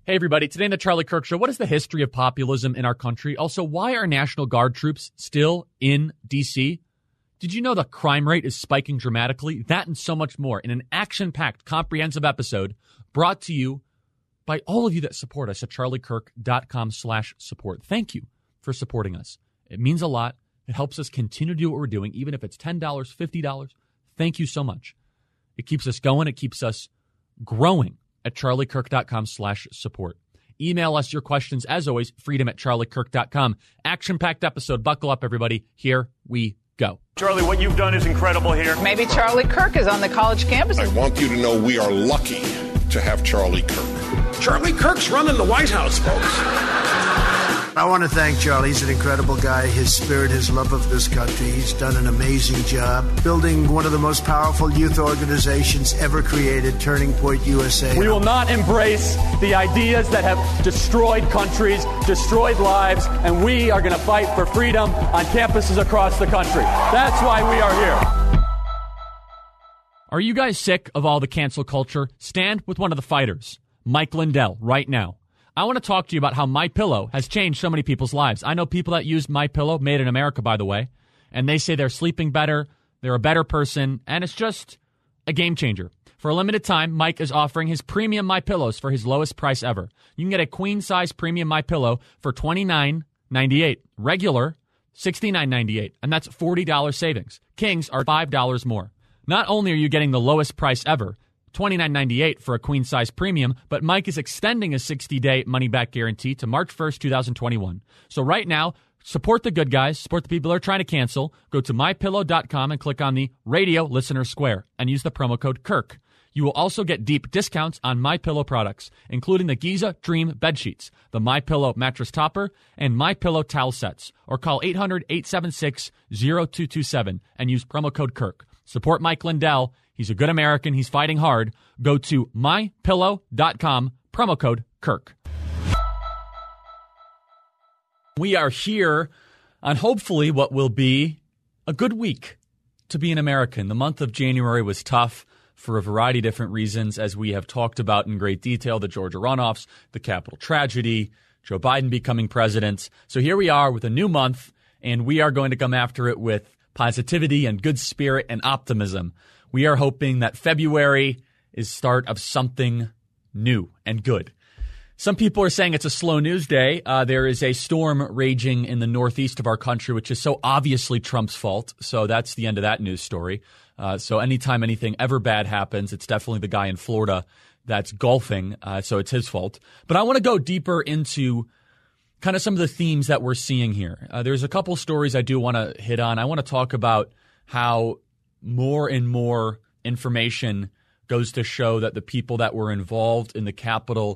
Hey, everybody. Today on the Charlie Kirk Show, what is the history of populism in our country? Also, why are National Guard troops still in D.C.? Did you know the crime rate is spiking dramatically? That and so much more in an action-packed, comprehensive episode brought to you by all of you that support us at charliekirk.com/support. Thank you for supporting us. It means a lot. It helps us continue to do what we're doing, even if it's $10, $50. Thank you so much. It keeps us going. It keeps us growing at charliekirk.com/support. Email us your questions. As always, freedom@charliekirk.com. Action-packed episode. Buckle up, everybody. Here we go. Charlie, what you've done is incredible here. Maybe Charlie Kirk is on the college campus. I want you to know we are lucky to have Charlie Kirk. Charlie Kirk's running the White House, folks. I want to thank Charlie. He's an incredible guy. His spirit, his love of this country. He's done an amazing job building one of the most powerful youth organizations ever created, Turning Point USA. We will not embrace the ideas that have destroyed countries, destroyed lives, and we are going to fight for freedom on campuses across the country. That's why we are here. Are you guys sick of all the cancel culture? Stand with one of the fighters, Mike Lindell, right now. I want to talk to you about how MyPillow has changed so many people's lives. I know people that use MyPillow, made in America, by the way, and they say they're sleeping better, they're a better person, and it's just a game changer. For a limited time, Mike is offering his premium MyPillows for his lowest price ever. You can get a queen-size premium MyPillow for $29.98, regular $69.98, and that's $40 savings. Kings are $5 more. Not only are you getting the lowest price ever, $29.98 for a queen-size premium, but Mike is extending a 60-day money-back guarantee to March 1st, 2021. So right now, support the good guys, support the people that are trying to cancel. Go to MyPillow.com and click on the Radio Listener Square and use the promo code KIRK. You will also get deep discounts on MyPillow products, including the Giza Dream bed sheets, the MyPillow mattress topper, and MyPillow towel sets. Or call 800-876-0227 and use promo code KIRK. Support Mike Lindell. He's a good American. He's fighting hard. Go to MyPillow.com, promo code KIRK. We are here on hopefully what will be a good week to be an American. The month of January was tough for a variety of different reasons, as we have talked about in great detail, the Georgia runoffs, the Capitol tragedy, Joe Biden becoming president. So here we are with a new month, and we are going to come after it with positivity and good spirit and optimism. We are hoping that February is start of something new and good. Some people are saying it's a slow news day. There is a storm raging in the northeast of our country, which is so obviously Trump's fault. So that's the end of that news story. So anytime anything ever bad happens, it's definitely the guy in Florida that's golfing. So it's his fault. But I want to go deeper into kind of some of the themes that we're seeing here. There's a couple stories I do want to hit on. I want to talk about how more and more information goes to show that the people that were involved in the Capitol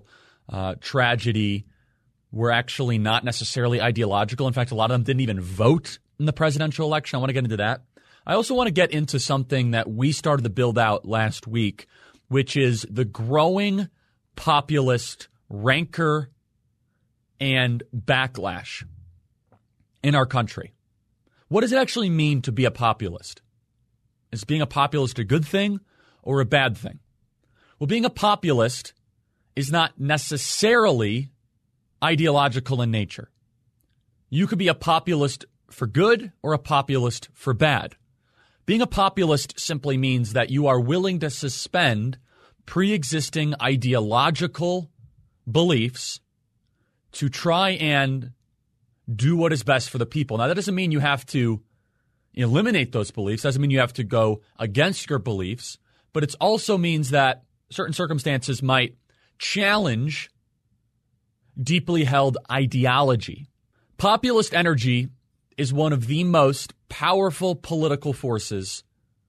tragedy were actually not necessarily ideological. In fact, a lot of them didn't even vote in the presidential election. I want to get into that. I also want to get into something that we started to build out last week, which is the growing populist rancor and backlash in our country. What does it actually mean to be a populist? Is being a populist a good thing or a bad thing? Well, being a populist is not necessarily ideological in nature. You could be a populist for good or a populist for bad. Being a populist simply means that you are willing to suspend pre-existing ideological beliefs to try and do what is best for the people. Now, that doesn't mean you have to eliminate those beliefs. Doesn't mean you have to go against your beliefs. But it also means that certain circumstances might challenge deeply held ideology. Populist energy is one of the most powerful political forces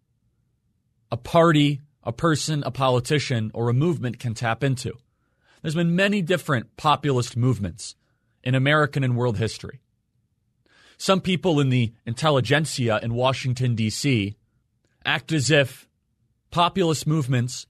a party, a person, a politician, or a movement can tap into. There's been many different populist movements in American and world history. Some people in the intelligentsia in Washington, D.C. act as if populist movements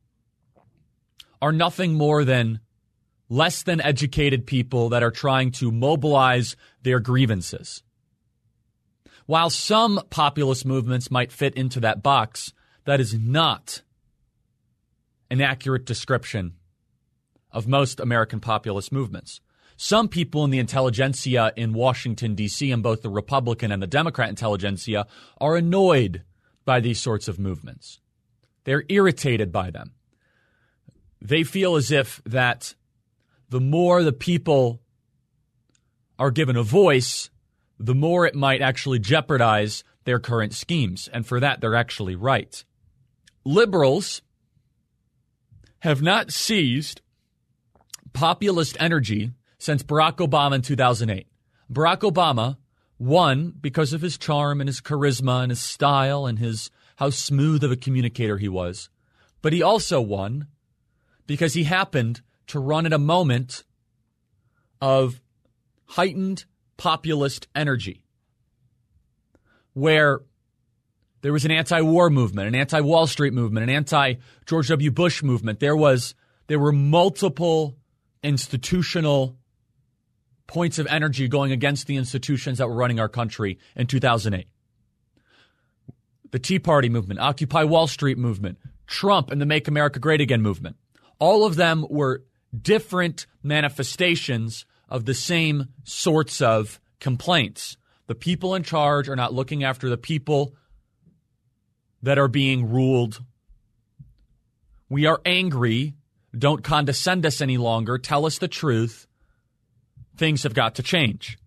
are nothing more than less than educated people that are trying to mobilize their grievances. While some populist movements might fit into that box, that is not an accurate description of most American populist movements. Some people in the intelligentsia in Washington, D.C., and both the Republican and the Democrat intelligentsia are annoyed by these sorts of movements. They're irritated by them. They feel as if that the more the people are given a voice, the more it might actually jeopardize their current schemes. And for that, they're actually right. Liberals have not seized populist energy since Barack Obama in 2008. Barack Obama won because of his charm and his charisma and his style and how smooth of a communicator he was. But he also won because he happened to run at a moment of heightened populist energy, where there was an anti-war movement, an anti-Wall Street movement, an anti-George W. Bush movement. There were multiple institutional points of energy going against the institutions that were running our country in 2008. The Tea Party movement, Occupy Wall Street movement, Trump and the Make America Great Again movement. All of them were different manifestations of the same sorts of complaints. The people in charge are not looking after the people that are being ruled. We are angry. Don't condescend us any longer. Tell us the truth. Things have got to change.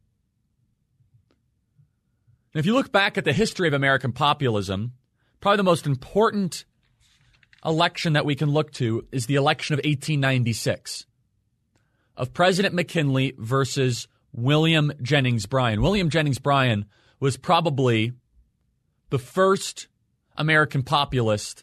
And if you look back at the history of American populism, probably the most important election that we can look to is the election of 1896 of President McKinley versus William Jennings Bryan. William Jennings Bryan was probably the first American populist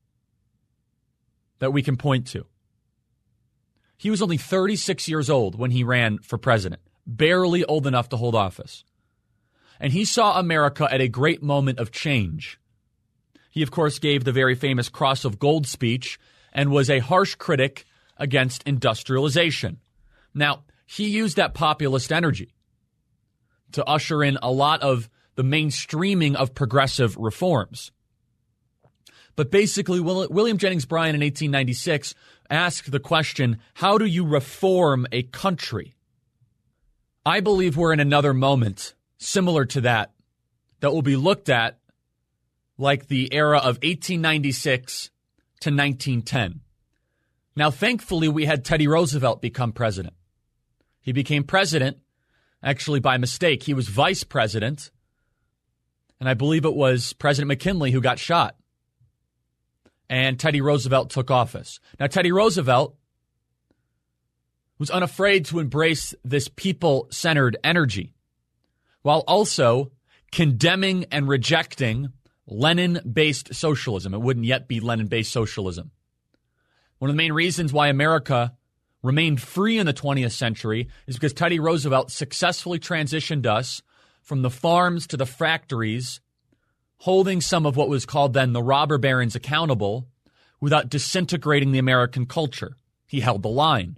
that we can point to. He was only 36 years old when he ran for president, barely old enough to hold office. And he saw America at a great moment of change. He, of course, gave the very famous Cross of Gold speech and was a harsh critic against industrialization. Now, he used that populist energy to usher in a lot of the mainstreaming of progressive reforms. But basically, William Jennings Bryan in 1896 asked the question, how do you reform a country? I believe we're in another moment similar to that will be looked at like the era of 1896 to 1910. Now, thankfully, we had Teddy Roosevelt become president. He became president, actually by mistake. He was vice president, and I believe it was President McKinley who got shot. And Teddy Roosevelt took office. Now, Teddy Roosevelt was unafraid to embrace this people-centered energy while also condemning and rejecting Lenin-based socialism. It wouldn't yet be Lenin-based socialism. One of the main reasons why America remained free in the 20th century is because Teddy Roosevelt successfully transitioned us from the farms to the factories, holding some of what was called then the robber barons accountable without disintegrating the American culture. He held the line.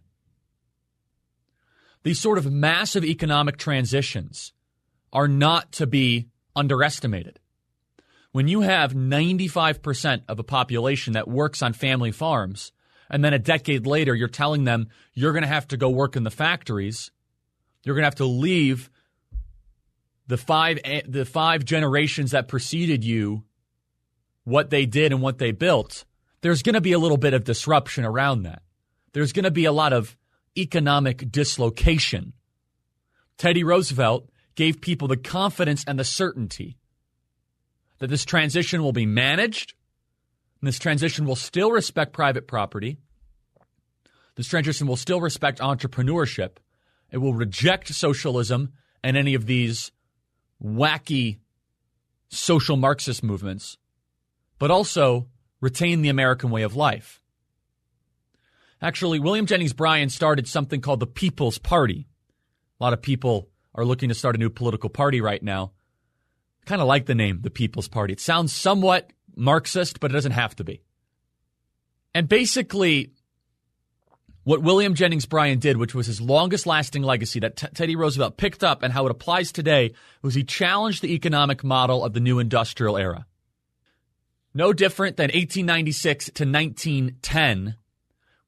These sort of massive economic transitions are not to be underestimated. When you have 95% of a population that works on family farms, and then a decade later you're telling them you're going to have to go work in the factories, you're going to have to leave the five generations that preceded you, what they did and what they built, there's going to be a little bit of disruption around that. There's going to be a lot of economic dislocation. Teddy Roosevelt gave people the confidence and the certainty that this transition will be managed, and this transition will still respect private property. This transition will still respect entrepreneurship. It will reject socialism and any of these wacky social Marxist movements, but also retain the American way of life. Actually, William Jennings Bryan started something called the People's Party. A lot of people are looking to start a new political party right now. I kind of like the name, the People's Party. It sounds somewhat Marxist, but it doesn't have to be. And basically, what William Jennings Bryan did, which was his longest-lasting legacy that Teddy Roosevelt picked up and how it applies today, was he challenged the economic model of the new industrial era. No different than 1896 to 1910,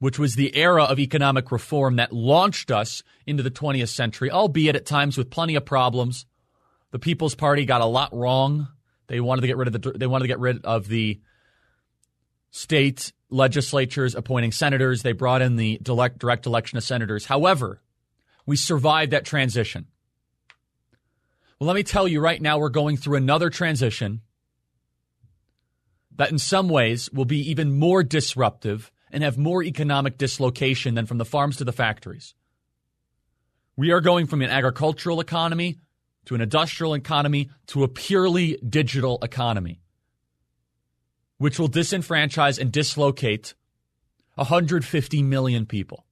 which was the era of economic reform that launched us into the 20th century, albeit at times with plenty of problems. The People's Party got a lot wrong. They wanted to get rid of the state legislatures appointing senators. They brought in the direct election of senators. However, we survived that transition. Well, let me tell you right now, we're going through another transition that in some ways will be even more disruptive and have more economic dislocation than from the farms to the factories. We are going from an agricultural economy to an industrial economy to a purely digital economy, which will disenfranchise and dislocate 150 million people.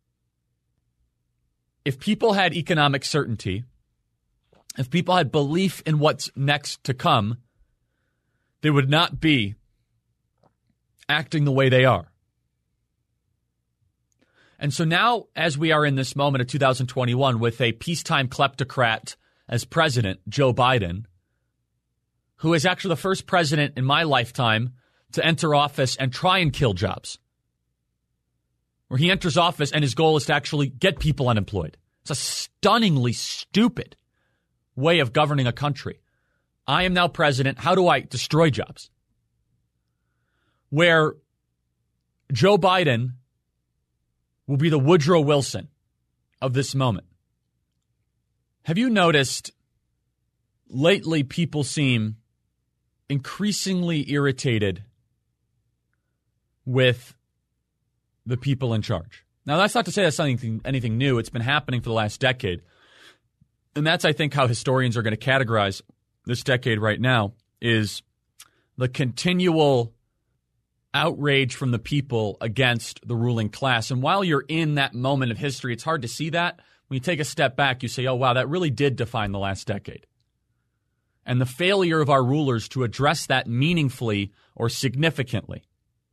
If people had economic certainty, if people had belief in what's next to come, they would not be acting the way they are. And so now, as we are in this moment of 2021 with a peacetime kleptocrat as president, Joe Biden, who is actually the first president in my lifetime to enter office and try and kill jobs, where he enters office and his goal is to actually get people unemployed. It's a stunningly stupid way of governing a country. I am now president. How do I destroy jobs? Where Joe Biden will be the Woodrow Wilson of this moment. Have you noticed lately people seem increasingly irritated with the people in charge? Now, that's not to say that's anything new. It's been happening for the last decade. And that's, I think, how historians are going to categorize this decade right now, is the continual outrage from the people against the ruling class. And while you're in that moment of history, it's hard to see that. When you take a step back, you say, oh, wow, that really did define the last decade. And the failure of our rulers to address that meaningfully or significantly.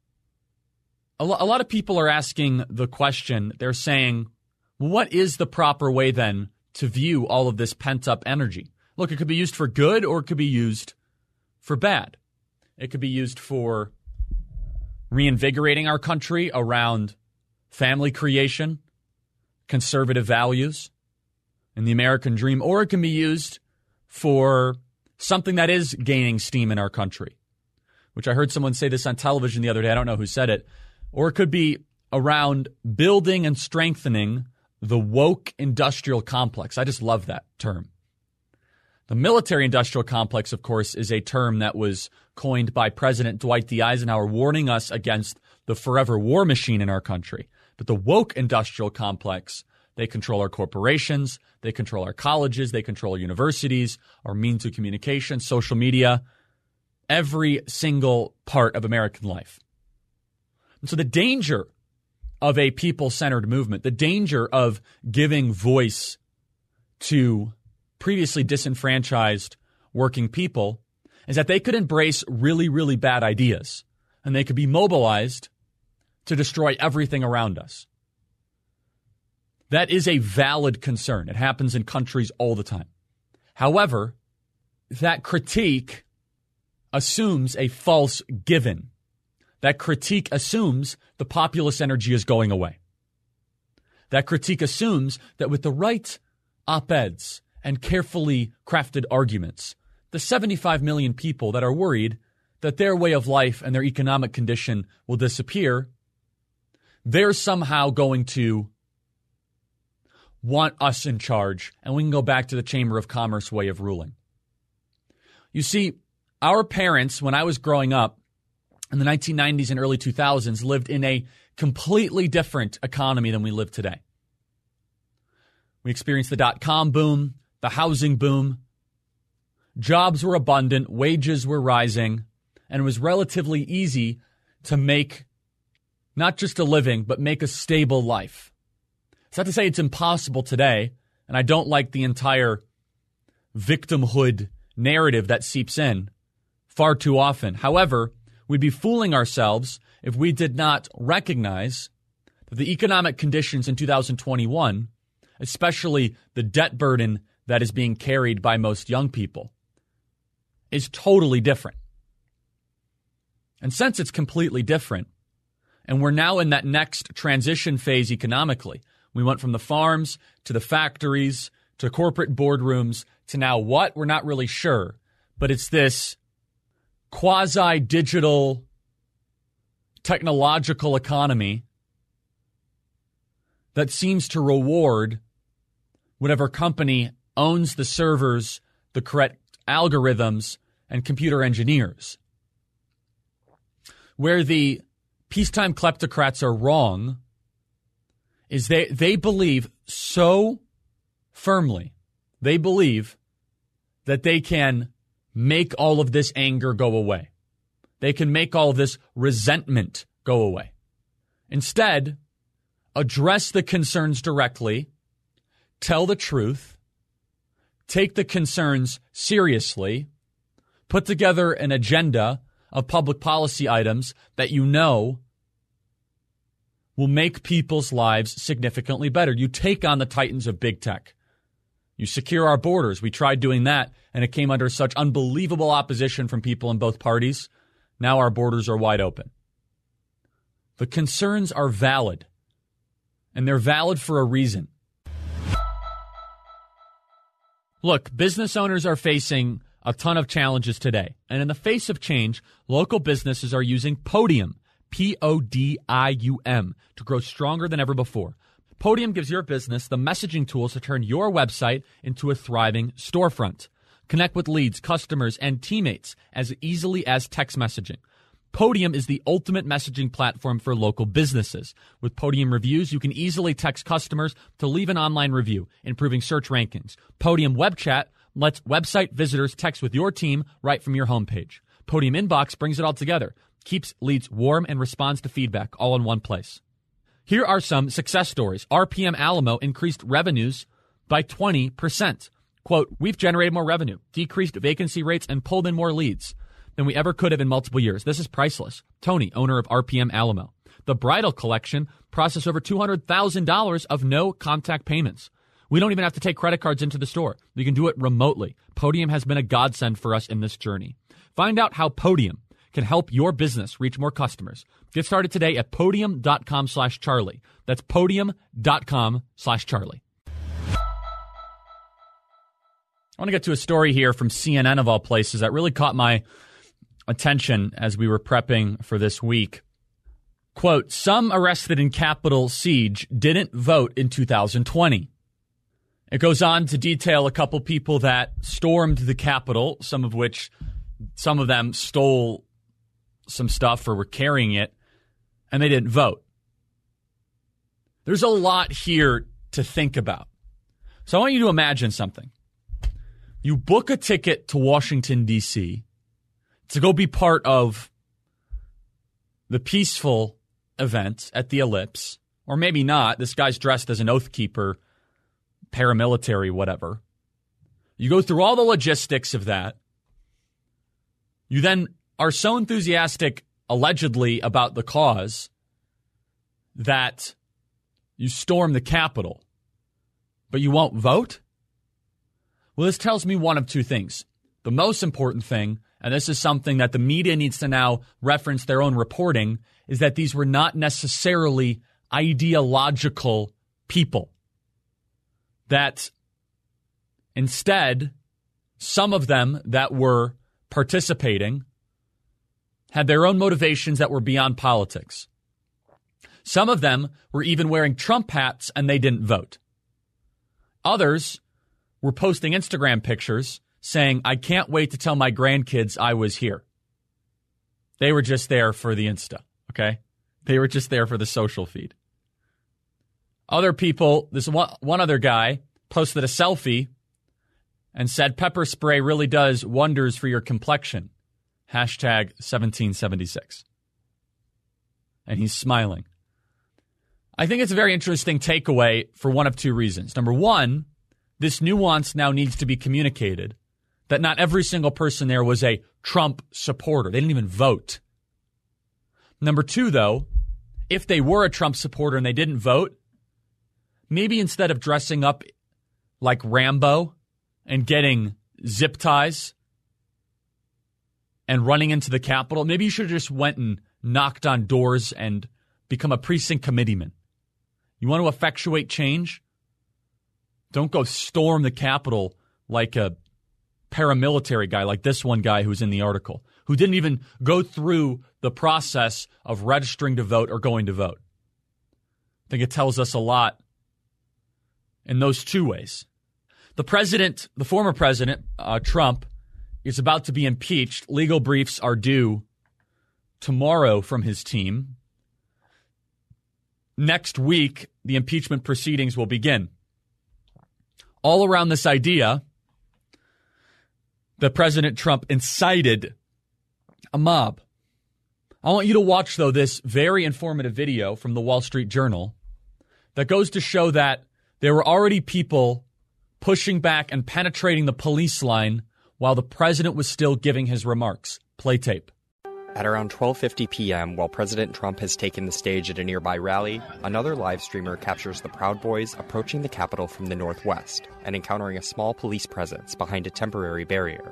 A lot of people are asking the question, they're saying, well, what is the proper way then to view all of this pent-up energy? Look, it could be used for good or it could be used for bad. It could be used for reinvigorating our country around family creation, conservative values, and the American dream, or it can be used for something that is gaining steam in our country, which I heard someone say this on television the other day. I don't know who said it. Or it could be around building and strengthening the woke industrial complex. I just love that term. The military-industrial complex, of course, is a term that was coined by President Dwight D. Eisenhower, warning us against the forever war machine in our country. But the woke industrial complex, they control our corporations, they control our colleges, they control our universities, our means of communication, social media, every single part of American life. And so the danger of a people-centered movement, the danger of giving voice to previously disenfranchised working people, is that they could embrace really, really bad ideas, and they could be mobilized to destroy everything around us. That is a valid concern. It happens in countries all the time. However, that critique assumes a false given. That critique assumes the populist energy is going away. That critique assumes that with the right op-eds and carefully crafted arguments, the 75 million people that are worried that their way of life and their economic condition will disappear, they're somehow going to want us in charge, and we can go back to the Chamber of Commerce way of ruling. You see, our parents, when I was growing up in the 1990s and early 2000s, lived in a completely different economy than we live today. We experienced the dot-com boom, the housing boom. Jobs were abundant, wages were rising, and it was relatively easy to make not just a living, but make a stable life. It's not to say it's impossible today, and I don't like the entire victimhood narrative that seeps in far too often. However, we'd be fooling ourselves if we did not recognize that the economic conditions in 2021, especially the debt burden that is being carried by most young people, is totally different. And since it's completely different, And we're now in that next transition phase economically. We went from the farms to the factories to corporate boardrooms to now what? We're not really sure. But it's this quasi-digital technological economy that seems to reward whatever company owns the servers, the correct algorithms, and computer engineers. Where the peacetime kleptocrats are wrong is they believe so firmly, they believe that they can make all of this anger go away. They can make all of this resentment go away. Instead, address the concerns directly, tell the truth, take the concerns seriously, put together an agenda of public policy items that you know will make people's lives significantly better. You take on the titans of big tech. You secure our borders. We tried doing that, and it came under such unbelievable opposition from people in both parties. Now our borders are wide open. The concerns are valid, and they're valid for a reason. Look, business owners are facing a ton of challenges today. And in the face of change, local businesses are using Podium, Podium, to grow stronger than ever before. Podium gives your business the messaging tools to turn your website into a thriving storefront. Connect with leads, customers, and teammates as easily as text messaging. Podium is the ultimate messaging platform for local businesses. With Podium Reviews, you can easily text customers to leave an online review, improving search rankings. Podium Web Chat lets website visitors text with your team right from your homepage. Podium Inbox brings it all together, keeps leads warm, and responds to feedback all in one place. Here are some success stories. RPM Alamo increased revenues by 20%. Quote, we've generated more revenue, decreased vacancy rates, and pulled in more leads than we ever could have in multiple years. This is priceless. Tony, owner of RPM Alamo. The bridal collection processed over $200,000 of no-contact payments. We don't even have to take credit cards into the store. We can do it remotely. Podium has been a godsend for us in this journey. Find out how Podium can help your business reach more customers. Get started today at podium.com/Charlie. That's podium.com/Charlie. I want to get to a story here from CNN of all places that really caught my attention as we were prepping for this week. Quote, some arrested in Capitol siege didn't vote in 2020. It goes on to detail a couple people that stormed the Capitol, some of them stole some stuff or were carrying it, and they didn't vote. There's a lot here to think about. So I want you to imagine something. You book a ticket to Washington, D.C. to go be part of the peaceful event at the Ellipse, or maybe not. This guy's dressed as an oath keeper, paramilitary, whatever. You go through all the logistics of that. You then are so enthusiastic, allegedly, about the cause that you storm the Capitol, but you won't vote? Well, this tells me one of two things. The most important thing, and this is something that the media needs to now reference their own reporting, is that these were not necessarily ideological people. That instead, some of them that were participating had their own motivations that were beyond politics. Some of them were even wearing Trump hats and they didn't vote. Others were posting Instagram pictures saying, I can't wait to tell my grandkids I was here. They were just there for the Insta, okay? They were just there for the social feed. Other people, this one other guy posted a selfie and said, pepper spray really does wonders for your complexion. Hashtag 1776. And he's smiling. I think it's a very interesting takeaway for one of two reasons. Number one, this nuance now needs to be communicated that not every single person there was a Trump supporter. They didn't even vote. Number two, though, if they were a Trump supporter and they didn't vote, maybe instead of dressing up like Rambo and getting zip ties and running into the Capitol, maybe you should have just went and knocked on doors and become a precinct committeeman. You want to effectuate change? Don't go storm the Capitol like a paramilitary guy, like this one guy who's in the article, who didn't even go through the process of registering to vote or going to vote. I think it tells us a lot in those two ways. The former president, Trump, is about to be impeached. Legal briefs are due tomorrow from his team. Next week, the impeachment proceedings will begin. All around this idea that President Trump incited a mob. I want you to watch, though, this very informative video from the Wall Street Journal that goes to show that there were already people pushing back and penetrating the police line while the president was still giving his remarks. Play tape. At around 12:50 p.m., while President Trump has taken the stage at a nearby rally, another live streamer captures the Proud Boys approaching the Capitol from the northwest and encountering a small police presence behind a temporary barrier.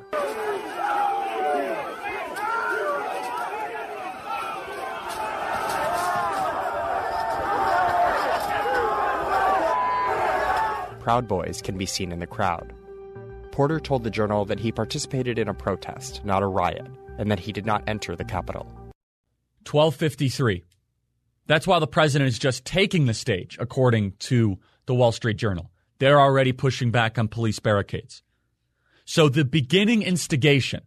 Proud Boys can be seen in the crowd. Porter told the Journal that he participated in a protest, not a riot, and that he did not enter the Capitol. 12:53. That's why the president is just taking the stage, according to the Wall Street Journal. They're already pushing back on police barricades. So the beginning instigation,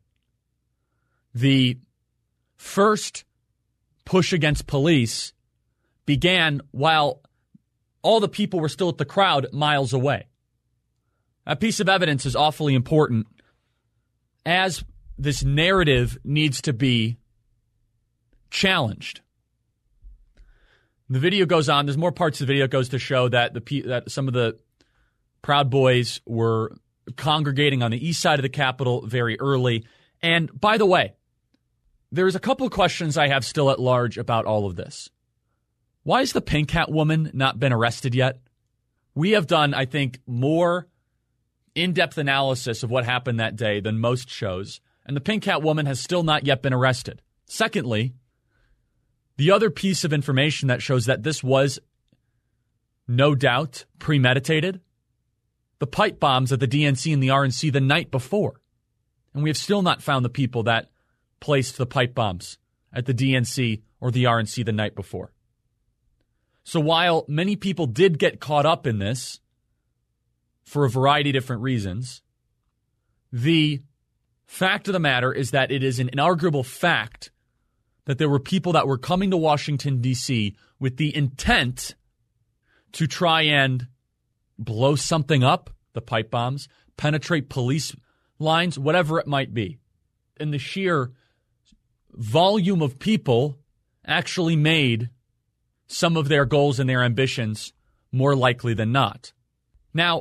the first push against police, began while all the people were still at the crowd miles away. That piece of evidence is awfully important as this narrative needs to be challenged. The video goes on. There's more parts of the video. It goes to show that that some of the Proud Boys were congregating on the east side of the Capitol very early. And by the way, there's a couple of questions I have still at large about all of this. Why has the Pink Hat woman not been arrested yet? We have done, I think, more in-depth analysis of what happened that day than most shows, and the Pink Hat woman has still not yet been arrested. Secondly, the other piece of information that shows that this was no doubt premeditated, the pipe bombs at the DNC and the RNC the night before. And we have still not found the people that placed the pipe bombs at the DNC or the RNC the night before. So while many people did get caught up in this for a variety of different reasons, the fact of the matter is that it is an inarguable fact that there were people that were coming to Washington, D.C. with the intent to try and blow something up, the pipe bombs, penetrate police lines, whatever it might be. And the sheer volume of people actually made some of their goals and their ambitions more likely than not. Now,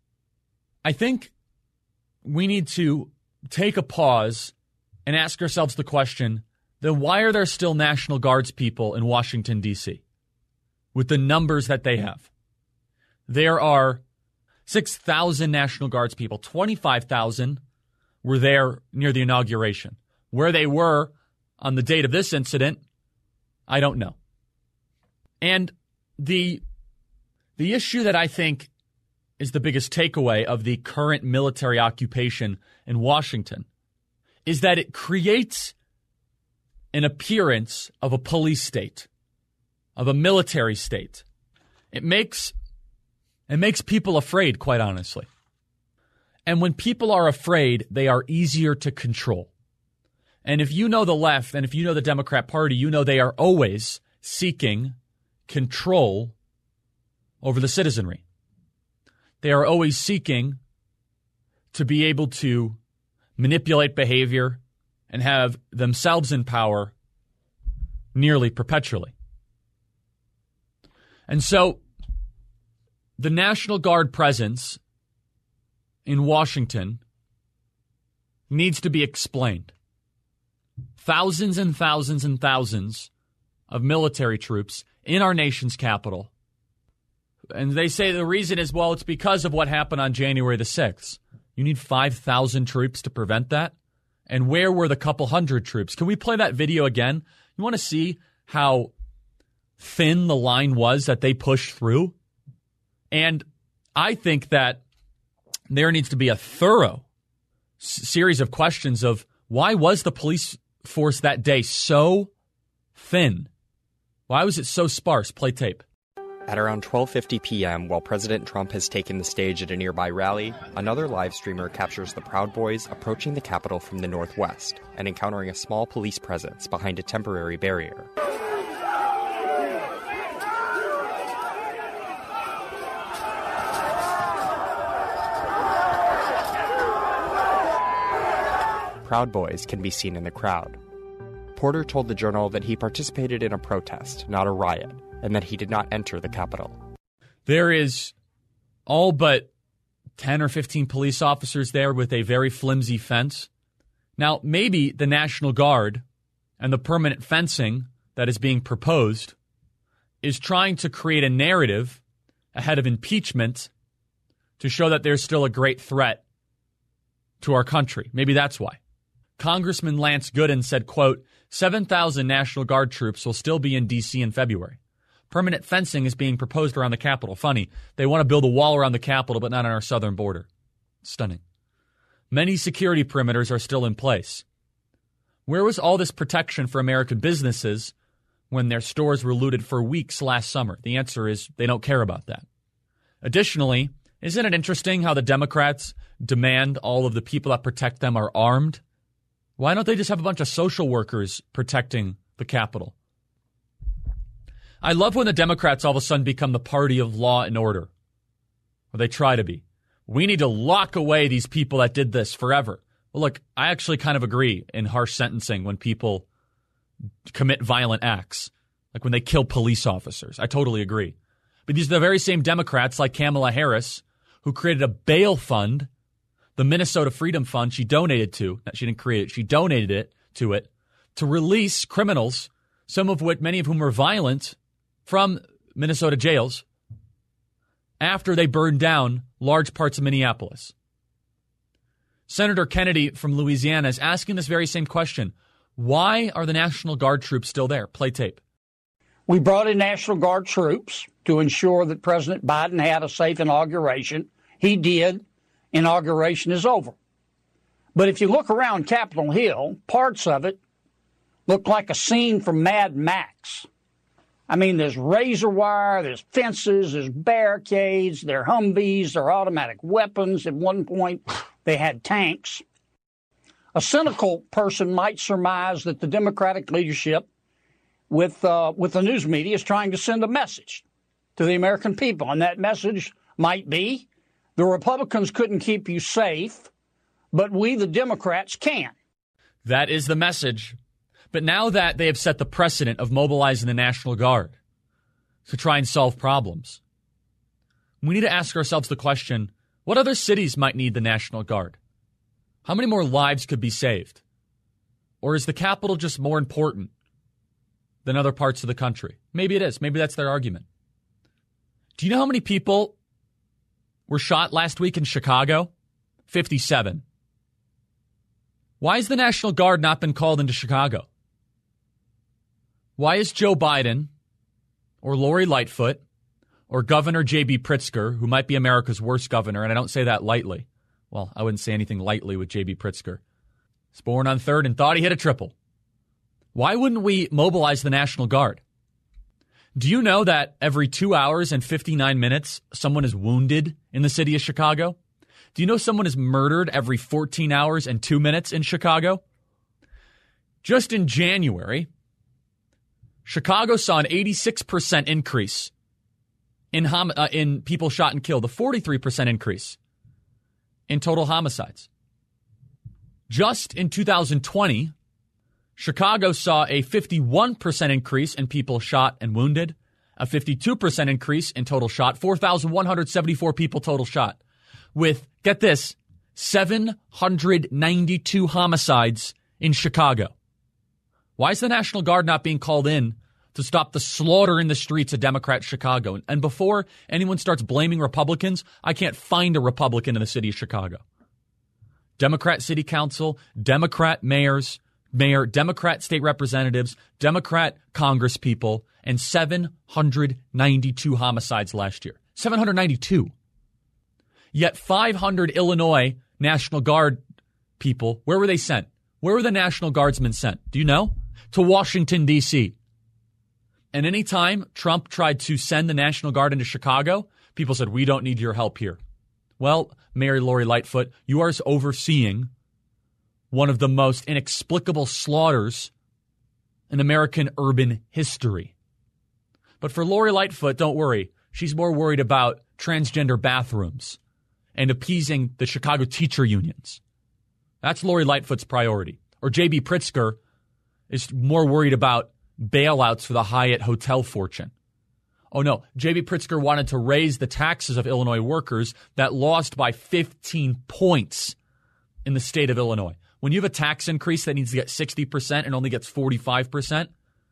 I think we need to take a pause and ask ourselves the question, then why are there still National Guards people in Washington, D.C. with the numbers that they have? There are 6,000 National Guards people. 25,000 were there near the inauguration. Where they were on the date of this incident, I don't know. And the issue that I think is the biggest takeaway of the current military occupation in Washington is that it creates an appearance of a police state, of a military state. It makes people afraid, quite honestly. And when people are afraid, they are easier to control. And if you know the left and if you know the Democrat Party, you know they are always seeking control over the citizenry. They are always seeking to be able to manipulate behavior and have themselves in power nearly perpetually. And so the National Guard presence in Washington needs to be explained. Thousands and thousands and thousands of military troops in our nation's capital. And they say the reason is, well, it's because of what happened on January the 6th. You need 5,000 troops to prevent that? And where were the couple hundred troops? Can we play that video again? You want to see how thin the line was that they pushed through. And I think that there needs to be a thorough series of questions of why was the police force that day so thin? Why was it so sparse? Play tape. At around 12:50 p.m., while President Trump has taken the stage at a nearby rally, another live streamer captures the Proud Boys approaching the Capitol from the northwest and encountering a small police presence behind a temporary barrier. Proud Boys can be seen in the crowd. Porter told the Journal that he participated in a protest, not a riot, and that he did not enter the Capitol. There is all but 10 or 15 police officers there with a very flimsy fence. Now, maybe the National Guard and the permanent fencing that is being proposed is trying to create a narrative ahead of impeachment to show that there's still a great threat to our country. Maybe that's why. Congressman Lance Gooden said, quote, 7,000 National Guard troops will still be in D.C. in February. Permanent fencing is being proposed around the Capitol. Funny, they want to build a wall around the Capitol, but not on our southern border. Stunning. Many security perimeters are still in place. Where was all this protection for American businesses when their stores were looted for weeks last summer? The answer is they don't care about that. Additionally, isn't it interesting how the Democrats demand all of the people that protect them are armed? Why don't they just have a bunch of social workers protecting the Capitol? I love when the Democrats all of a sudden become the party of law and order. Or they try to be. We need to lock away these people that did this forever. Well, look, I actually kind of agree in harsh sentencing when people commit violent acts, like when they kill police officers. I totally agree. But these are the very same Democrats like Kamala Harris who created a bail fund, the Minnesota Freedom Fund she donated to. She didn't create it. She donated it to release criminals, many of whom were violent, from Minnesota jails after they burned down large parts of Minneapolis. Senator Kennedy from Louisiana is asking this very same question. Why are the National Guard troops still there? Play tape. We brought in National Guard troops to ensure that President Biden had a safe inauguration. He did. Inauguration is over. But if you look around Capitol Hill, parts of it look like a scene from Mad Max. I mean, there's razor wire, there's fences, there's barricades, there are Humvees, there are automatic weapons. At one point, they had tanks. A cynical person might surmise that the Democratic leadership with the news media is trying to send a message to the American people. And that message might be, the Republicans couldn't keep you safe, but we, the Democrats, can. That is the message. But now that they have set the precedent of mobilizing the National Guard to try and solve problems, we need to ask ourselves the question, what other cities might need the National Guard? How many more lives could be saved? Or is the Capitol just more important than other parts of the country? Maybe it is. Maybe that's their argument. Do you know how many people were shot last week in Chicago? 57. Why has the National Guard not been called into Chicago? Why is Joe Biden or Lori Lightfoot or Governor J.B. Pritzker, who might be America's worst governor, and I don't say that lightly. Well, I wouldn't say anything lightly with J.B. Pritzker. He's born on third and thought he hit a triple. Why wouldn't we mobilize the National Guard? Do you know that every 2 hours and 59 minutes, someone is wounded in the city of Chicago? Do you know someone is murdered every 14 hours and 2 minutes in Chicago? Just in January, Chicago saw an 86% increase in people shot and killed, a 43% increase in total homicides. Just in 2020, Chicago saw a 51% increase in people shot and wounded, a 52% increase in total shot, 4,174 people total shot, with, get this, 792 homicides in Chicago. Why is the National Guard not being called in to stop the slaughter in the streets of Democrat Chicago? And before anyone starts blaming Republicans, I can't find a Republican in the city of Chicago. Democrat city council, Democrat mayors, mayor, Democrat state representatives, Democrat congresspeople, and 792 homicides last year. 792. Yet 500 Illinois National Guard people, where were they sent? Where were the National Guardsmen sent? Do you know? To Washington, D.C. And anytime Trump tried to send the National Guard into Chicago, people said, we don't need your help here. Well, Mayor Lori Lightfoot, you are overseeing one of the most inexplicable slaughters in American urban history. But for Lori Lightfoot, don't worry. She's more worried about transgender bathrooms and appeasing the Chicago teacher unions. That's Lori Lightfoot's priority. Or J.B. Pritzker is more worried about bailouts for the Hyatt hotel fortune. Oh, no. J.B. Pritzker wanted to raise the taxes of Illinois workers that lost by 15 points in the state of Illinois. When you have a tax increase that needs to get 60% and only gets 45%,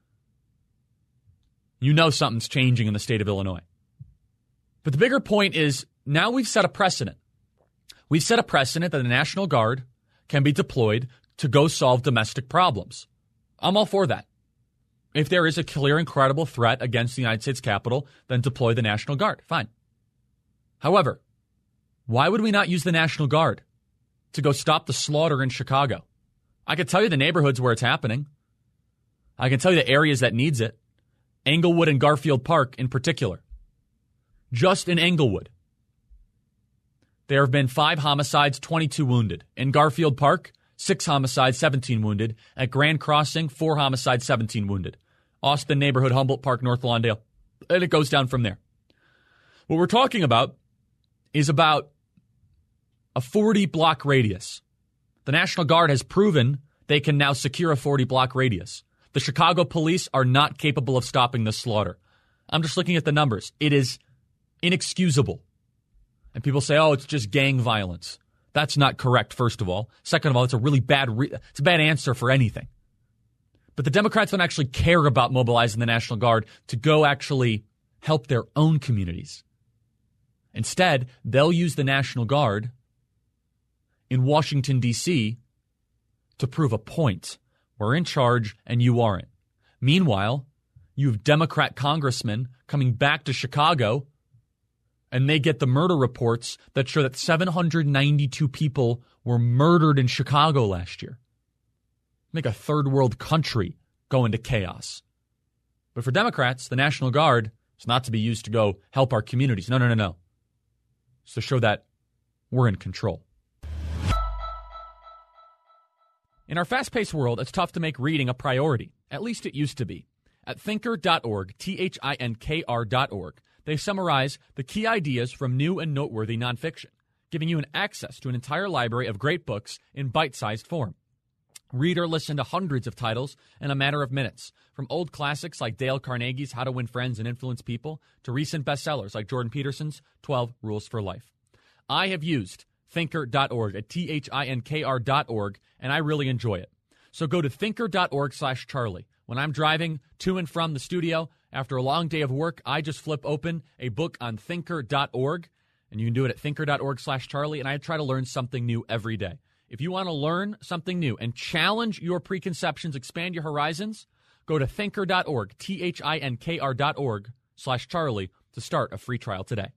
you know something's changing in the state of Illinois. But the bigger point is now we've set a precedent. We've set a precedent that the National Guard can be deployed to go solve domestic problems. I'm all for that. If there is a clear and credible threat against the United States Capitol, then deploy the National Guard. Fine. However, why would we not use the National Guard to go stop the slaughter in Chicago? I can tell you the neighborhoods where it's happening. I can tell you the areas that needs it. Englewood and Garfield Park in particular. Just in Englewood, there have been 5 homicides, 22 wounded. In Garfield Park, 6 homicides, 17 wounded. At Grand Crossing, 4 homicides, 17 wounded. Austin neighborhood, Humboldt Park, North Lawndale. And it goes down from there. What we're talking about is about a 40-block radius. The National Guard has proven they can now secure a 40-block radius. The Chicago police are not capable of stopping this slaughter. I'm just looking at the numbers. It is inexcusable. And people say, oh, it's just gang violence. That's not correct, first of all. Second of all, it's a really bad it's a bad answer for anything. But the Democrats don't actually care about mobilizing the National Guard to go actually help their own communities. Instead, they'll use the National Guard in Washington, D.C. to prove a point. We're in charge and you aren't. Meanwhile, you have Democrat congressmen coming back to Chicago and they get the murder reports that show that 792 people were murdered in Chicago last year. Make a third world country go into chaos. But for Democrats, the National Guard is not to be used to go help our communities. No. It's to show that we're in control. In our fast-paced world, it's tough to make reading a priority. At least it used to be. At thinker.org, THINKR.org, they summarize the key ideas from new and noteworthy nonfiction, giving you an access to an entire library of great books in bite-sized form. Read or listen to hundreds of titles in a matter of minutes, from old classics like Dale Carnegie's How to Win Friends and Influence People to recent bestsellers like Jordan Peterson's 12 Rules for Life. I have used thinker.org at THINKR.org, and I really enjoy it. So go to thinker.org/Charlie. When I'm driving to and from the studio after a long day of work, I just flip open a book on thinker.org, and you can do it at thinker.org/Charlie, and I try to learn something new every day. If you want to learn something new and challenge your preconceptions, expand your horizons, go to thinker.org, THINKR.org/Charlie to start a free trial today.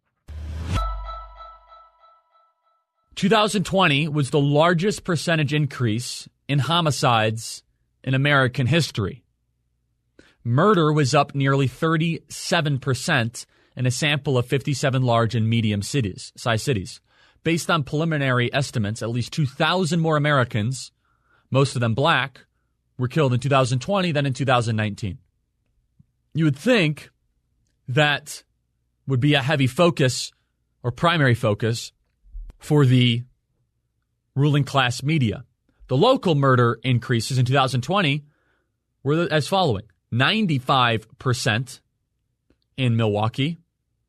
2020 was the largest percentage increase in homicides in American history. Murder was up nearly 37% in a sample of 57 large and medium-sized cities. Based on preliminary estimates, at least 2,000 more Americans, most of them black, were killed in 2020 than in 2019. You would think that would be a heavy focus or primary focus for the ruling class media. The local murder increases in 2020 were as following: 95% in Milwaukee,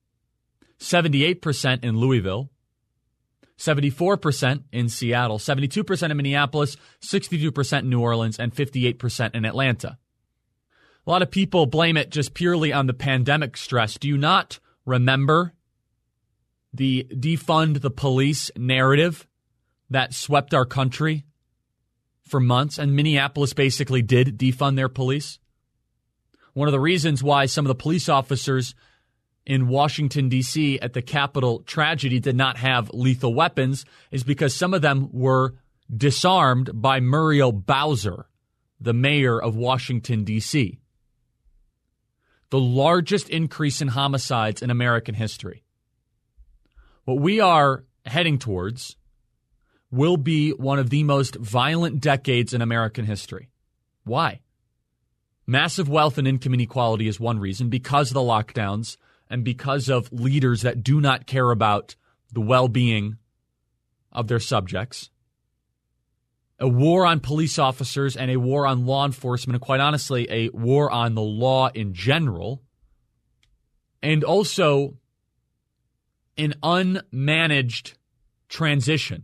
78% in Louisville, 74% in Seattle, 72% in Minneapolis, 62% in New Orleans, and 58% in Atlanta. A lot of people blame it just purely on the pandemic stress. Do you not remember the defund the police narrative that swept our country for months, and Minneapolis basically did defund their police. One of the reasons why some of the police officers in Washington, D.C. at the Capitol tragedy did not have lethal weapons is because some of them were disarmed by Muriel Bowser, the mayor of Washington, D.C. The largest increase in homicides in American history. What we are heading towards will be one of the most violent decades in American history. Why? Massive wealth and income inequality is one reason, because of the lockdowns and because of leaders that do not care about the well-being of their subjects. A war on police officers and a war on law enforcement, and quite honestly, a war on the law in general. And also an unmanaged transition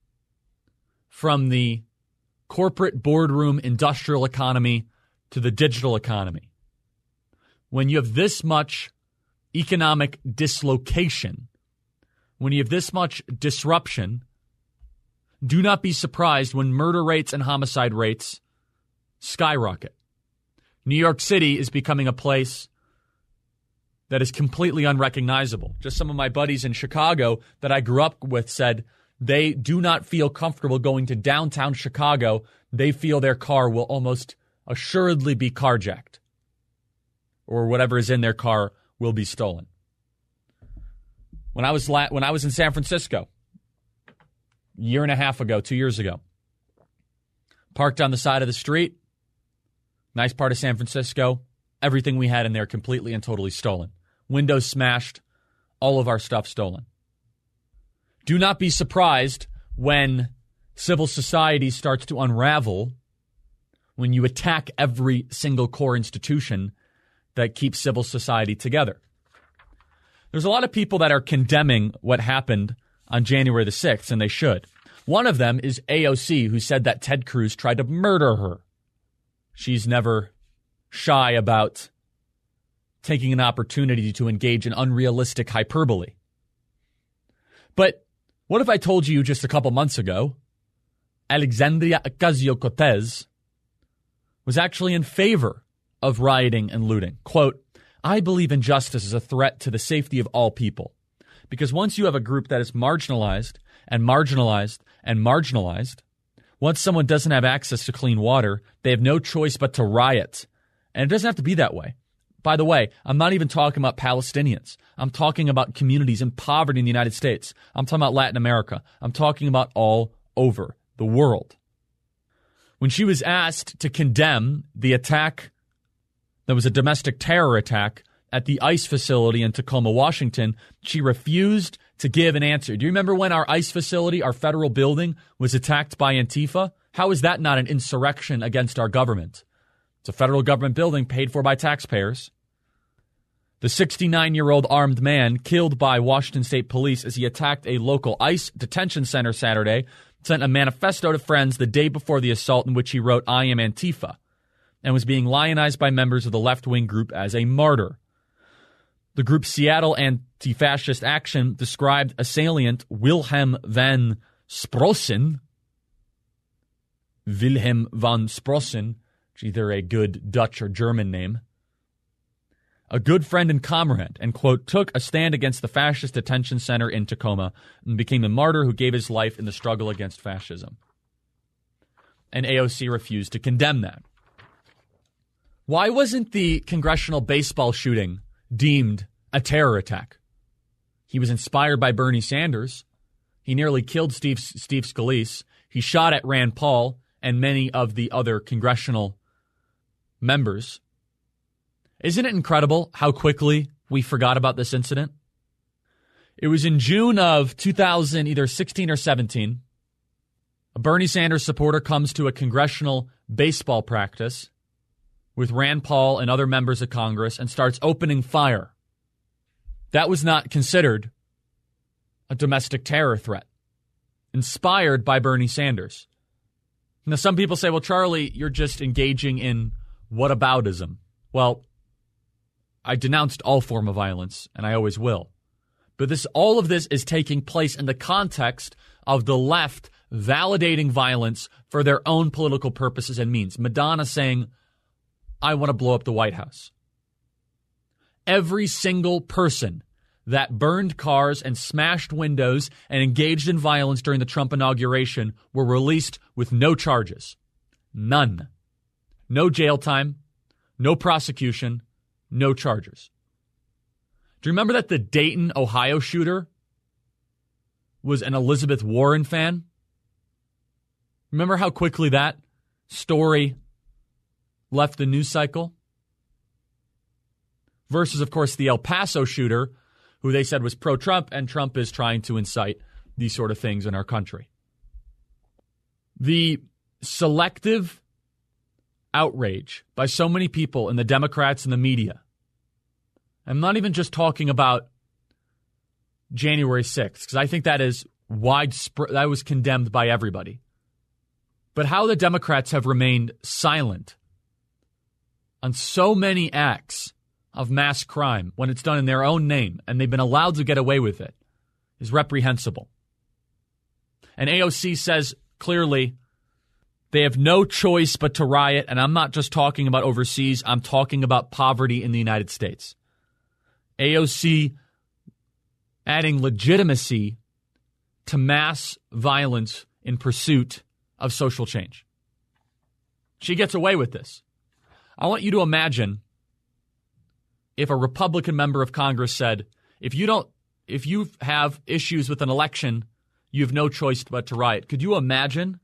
from the corporate boardroom industrial economy to the digital economy. When you have this much economic dislocation, when you have this much disruption, do not be surprised when murder rates and homicide rates skyrocket. New York City is becoming a place that is completely unrecognizable. Just some of my buddies in Chicago that I grew up with said they do not feel comfortable going to downtown Chicago. They feel their car will almost assuredly be carjacked, or whatever is in their car will be stolen. When I was in San Francisco, a year and a half ago, 2 years ago, parked on the side of the street, nice part of San Francisco, everything we had in there completely and totally stolen. Windows smashed, all of our stuff stolen. Do not be surprised when civil society starts to unravel, when you attack every single core institution that keeps civil society together. There's a lot of people that are condemning what happened on January the 6th, and they should. One of them is AOC, who said that Ted Cruz tried to murder her. She's never shy about taking an opportunity to engage in unrealistic hyperbole. But what if I told you just a couple months ago, Alexandria Ocasio-Cortez was actually in favor of rioting and looting? Quote, I believe injustice is a threat to the safety of all people. Because once you have a group that is marginalized and marginalized and marginalized, once someone doesn't have access to clean water, they have no choice but to riot. And it doesn't have to be that way. By the way, I'm not even talking about Palestinians. I'm talking about communities in poverty in the United States. I'm talking about Latin America. I'm talking about all over the world. When she was asked to condemn the attack that was a domestic terror attack at the ICE facility in Tacoma, Washington, she refused to give an answer. Do you remember when our ICE facility, our federal building, was attacked by Antifa? How is that not an insurrection against our government? It's a federal government building paid for by taxpayers. The 69-year-old armed man killed by Washington State Police as he attacked a local ICE detention center Saturday sent a manifesto to friends the day before the assault in which he wrote, I am Antifa, and was being lionized by members of the left-wing group as a martyr. The group Seattle Anti-Fascist Action described assailant Wilhelm van Sprossen, either a good Dutch or German name, a good friend and comrade, and, quote, took a stand against the fascist detention center in Tacoma and became a martyr who gave his life in the struggle against fascism. And AOC refused to condemn that. Why wasn't the congressional baseball shooting deemed a terror attack? He was inspired by Bernie Sanders. He nearly killed Steve Scalise. He shot at Rand Paul and many of the other congressional members. Isn't it incredible how quickly we forgot about this incident? It was in June of 2000, either 16 or 17. A Bernie Sanders supporter comes to a congressional baseball practice with Rand Paul and other members of Congress and starts opening fire. That was not considered a domestic terror threat, inspired by Bernie Sanders. Now, some people say, well, Charlie, you're just engaging in whataboutism. Well, I denounced all form of violence, and I always will. But all of this is taking place in the context of the left validating violence for their own political purposes and means. Madonna saying, I want to blow up the White House. Every single person that burned cars and smashed windows and engaged in violence during the Trump inauguration were released with no charges. None. No jail time, no prosecution, no charges. Do you remember that the Dayton, Ohio shooter was an Elizabeth Warren fan? Remember how quickly that story left the news cycle? Versus, of course, the El Paso shooter, who they said was pro-Trump, and Trump is trying to incite these sort of things in our country. The selective outrage by so many people in the Democrats and the media. I'm not even just talking about January 6th, because I think that is widespread. That was condemned by everybody. But how the Democrats have remained silent on so many acts of mass crime when it's done in their own name and they've been allowed to get away with it is reprehensible. And AOC says clearly they have no choice but to riot, and I'm not just talking about overseas, I'm talking about poverty in the United States. AOC adding legitimacy to mass violence in pursuit of social change. She gets away with this. I want you to imagine if a Republican member of Congress said, if you have issues with an election, you have no choice but to riot. Could you imagine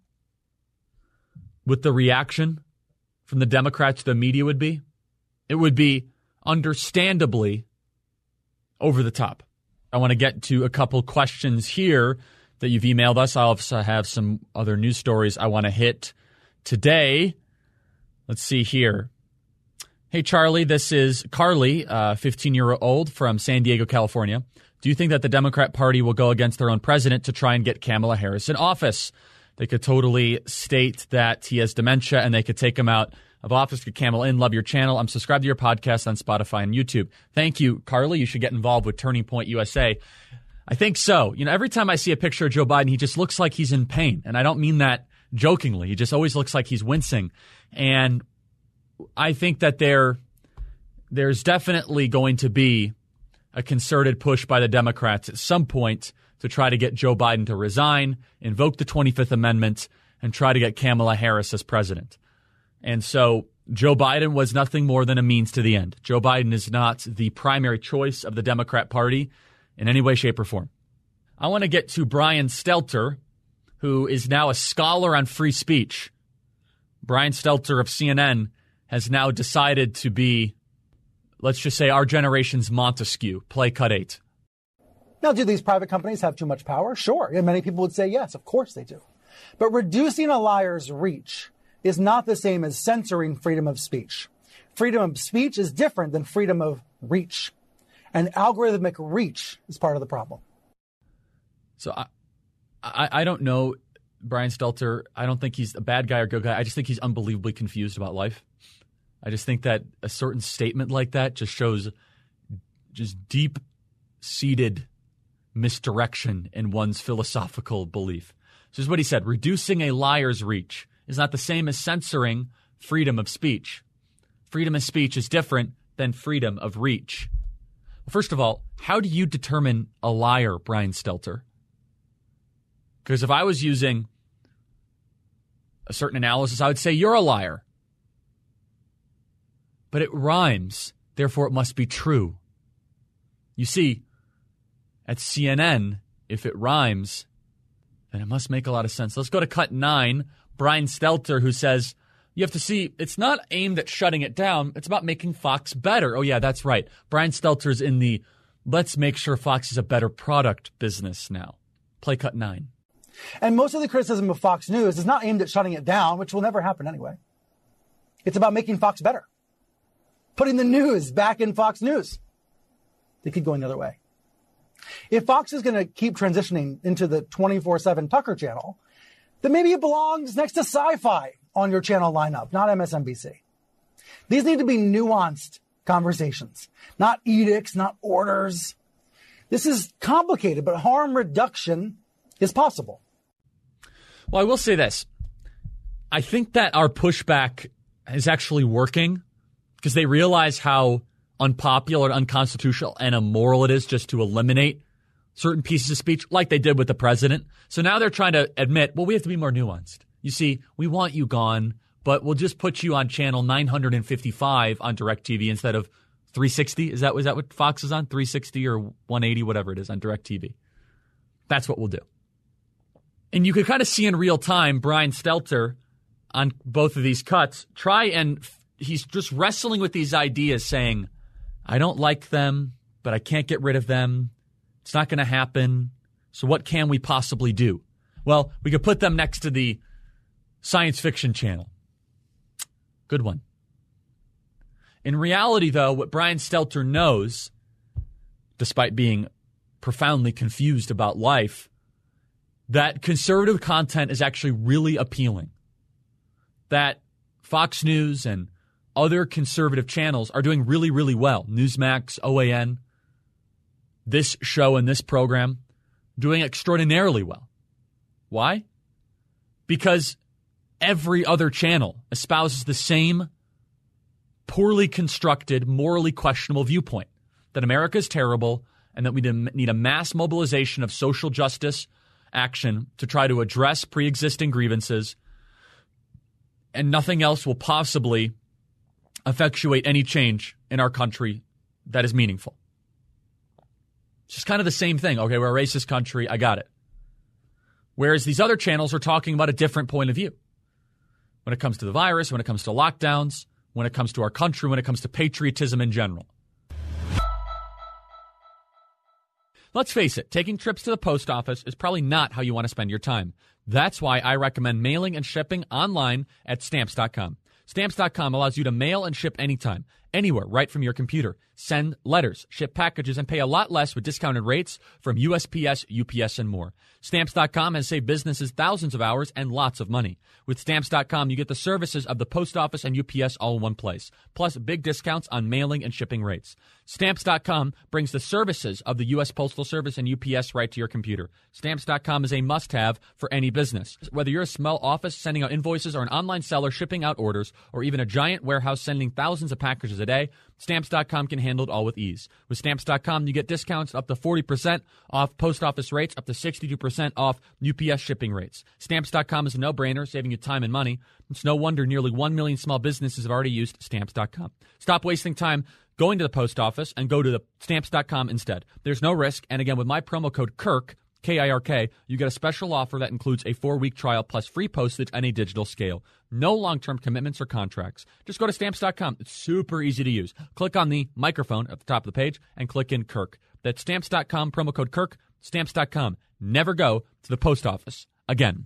what the reaction from the Democrats to the media would be? It would be understandably over the top. I want to get to a couple questions here that you've emailed us. I also have some other news stories I want to hit today. Let's see here. Hey, Charlie, this is Carly, 15-year-old from San Diego, California. Do you think that the Democrat Party will go against their own president to try and get Kamala Harris in office? They could totally state that he has dementia and they could take him out of office. Get Kamala in. Love your channel. I'm subscribed to your podcast on Spotify and YouTube. Thank you, Carly. You should get involved with Turning Point USA. I think so. You know, every time I see a picture of Joe Biden, he just looks like he's in pain. And I don't mean that jokingly. He just always looks like he's wincing. And I think that there's definitely going to be a concerted push by the Democrats at some point to try to get Joe Biden to resign, invoke the 25th Amendment, and try to get Kamala Harris as president. And so Joe Biden was nothing more than a means to the end. Joe Biden is not the primary choice of the Democrat Party in any way, shape, or form. I want to get to Brian Stelter, who is now a scholar on free speech. Brian Stelter of CNN has now decided to be, let's just say, our generation's Montesquieu. Play cut 8. Now, do these private companies have too much power? Sure. And many people would say, yes, of course they do. But reducing a liar's reach is not the same as censoring freedom of speech. Freedom of speech is different than freedom of reach. And algorithmic reach is part of the problem. So I don't know Brian Stelter. I don't think he's a bad guy or good guy. I just think he's unbelievably confused about life. I just think that a certain statement like that just shows just deep-seated misdirection in one's philosophical belief. This is what he said. Reducing a liar's reach is not the same as censoring freedom of speech. Freedom of speech is different than freedom of reach. Well, first of all, how do you determine a liar, Brian Stelter? Because if I was using a certain analysis, I would say you're a liar. But it rhymes, therefore it must be true. You see, at CNN, if it rhymes, then it must make a lot of sense. Let's go to cut 9, Brian Stelter, who says, you have to see, it's not aimed at shutting it down, it's about making Fox better. Oh yeah, that's right. Brian Stelter's in the let's make sure Fox is a better product business now. Play cut 9. And most of the criticism of Fox News is not aimed at shutting it down, which will never happen anyway. It's about making Fox better. Putting the news back in Fox News. They keep going the other way. If Fox is going to keep transitioning into the 24/7 Tucker channel, then maybe it belongs next to Sci-Fi on your channel lineup, not MSNBC. These need to be nuanced conversations, not edicts, not orders. This is complicated, but harm reduction is possible. Well, I will say this. I think that our pushback is actually working because they realize how unpopular, unconstitutional, and immoral it is just to eliminate certain pieces of speech like they did with the president. So now they're trying to admit, well, we have to be more nuanced. You see, we want you gone, but we'll just put you on channel 955 on DirecTV instead of 360. Is that what Fox is on? 360 or 180, whatever it is on DirecTV. That's what we'll do. And you can kind of see in real time Brian Stelter on both of these cuts he's just wrestling with these ideas saying, I don't like them, but I can't get rid of them. It's not going to happen. So what can we possibly do? Well, we could put them next to the science fiction channel. Good one. In reality, though, what Brian Stelter knows, despite being profoundly confused about life, that conservative content is actually really appealing. That Fox News and other conservative channels are doing really, really well. Newsmax, OAN, this show and this program doing extraordinarily well. Why? Because every other channel espouses the same poorly constructed, morally questionable viewpoint that America is terrible and that we need a mass mobilization of social justice action to try to address pre-existing grievances, and nothing else will possibly effectuate any change in our country that is meaningful. It's just kind of the same thing. Okay, we're a racist country. I got it. Whereas these other channels are talking about a different point of view. When it comes to the virus, when it comes to lockdowns, when it comes to our country, when it comes to patriotism in general. Let's face it, taking trips to the post office is probably not how you want to spend your time. That's why I recommend mailing and shipping online at Stamps.com. Stamps.com allows you to mail and ship anytime, anywhere, right from your computer. Send letters, ship packages, and pay a lot less with discounted rates from USPS, UPS, and more. Stamps.com has saved businesses thousands of hours and lots of money. With Stamps.com, you get the services of the Post Office and UPS all in one place, plus big discounts on mailing and shipping rates. Stamps.com brings the services of the U.S. Postal Service and UPS right to your computer. Stamps.com is a must-have for any business. Whether you're a small office sending out invoices or an online seller shipping out orders, or even a giant warehouse sending thousands of packages a day, Stamps.com can handle it all with ease. With Stamps.com, you get discounts up to 40% off post office rates, up to 62% off UPS shipping rates. Stamps.com is a no-brainer, saving you time and money. It's no wonder nearly 1 million small businesses have already used Stamps.com. Stop wasting time going to the post office and go to the Stamps.com instead. There's no risk, and again, with my promo code KIRK, K-I-R-K, you get a special offer that includes a 4-week trial plus free postage and a digital scale. No long-term commitments or contracts. Just go to Stamps.com. It's super easy to use. Click on the microphone at the top of the page and click in KIRK. That's Stamps.com, promo code KIRK, Stamps.com. Never go to the post office again.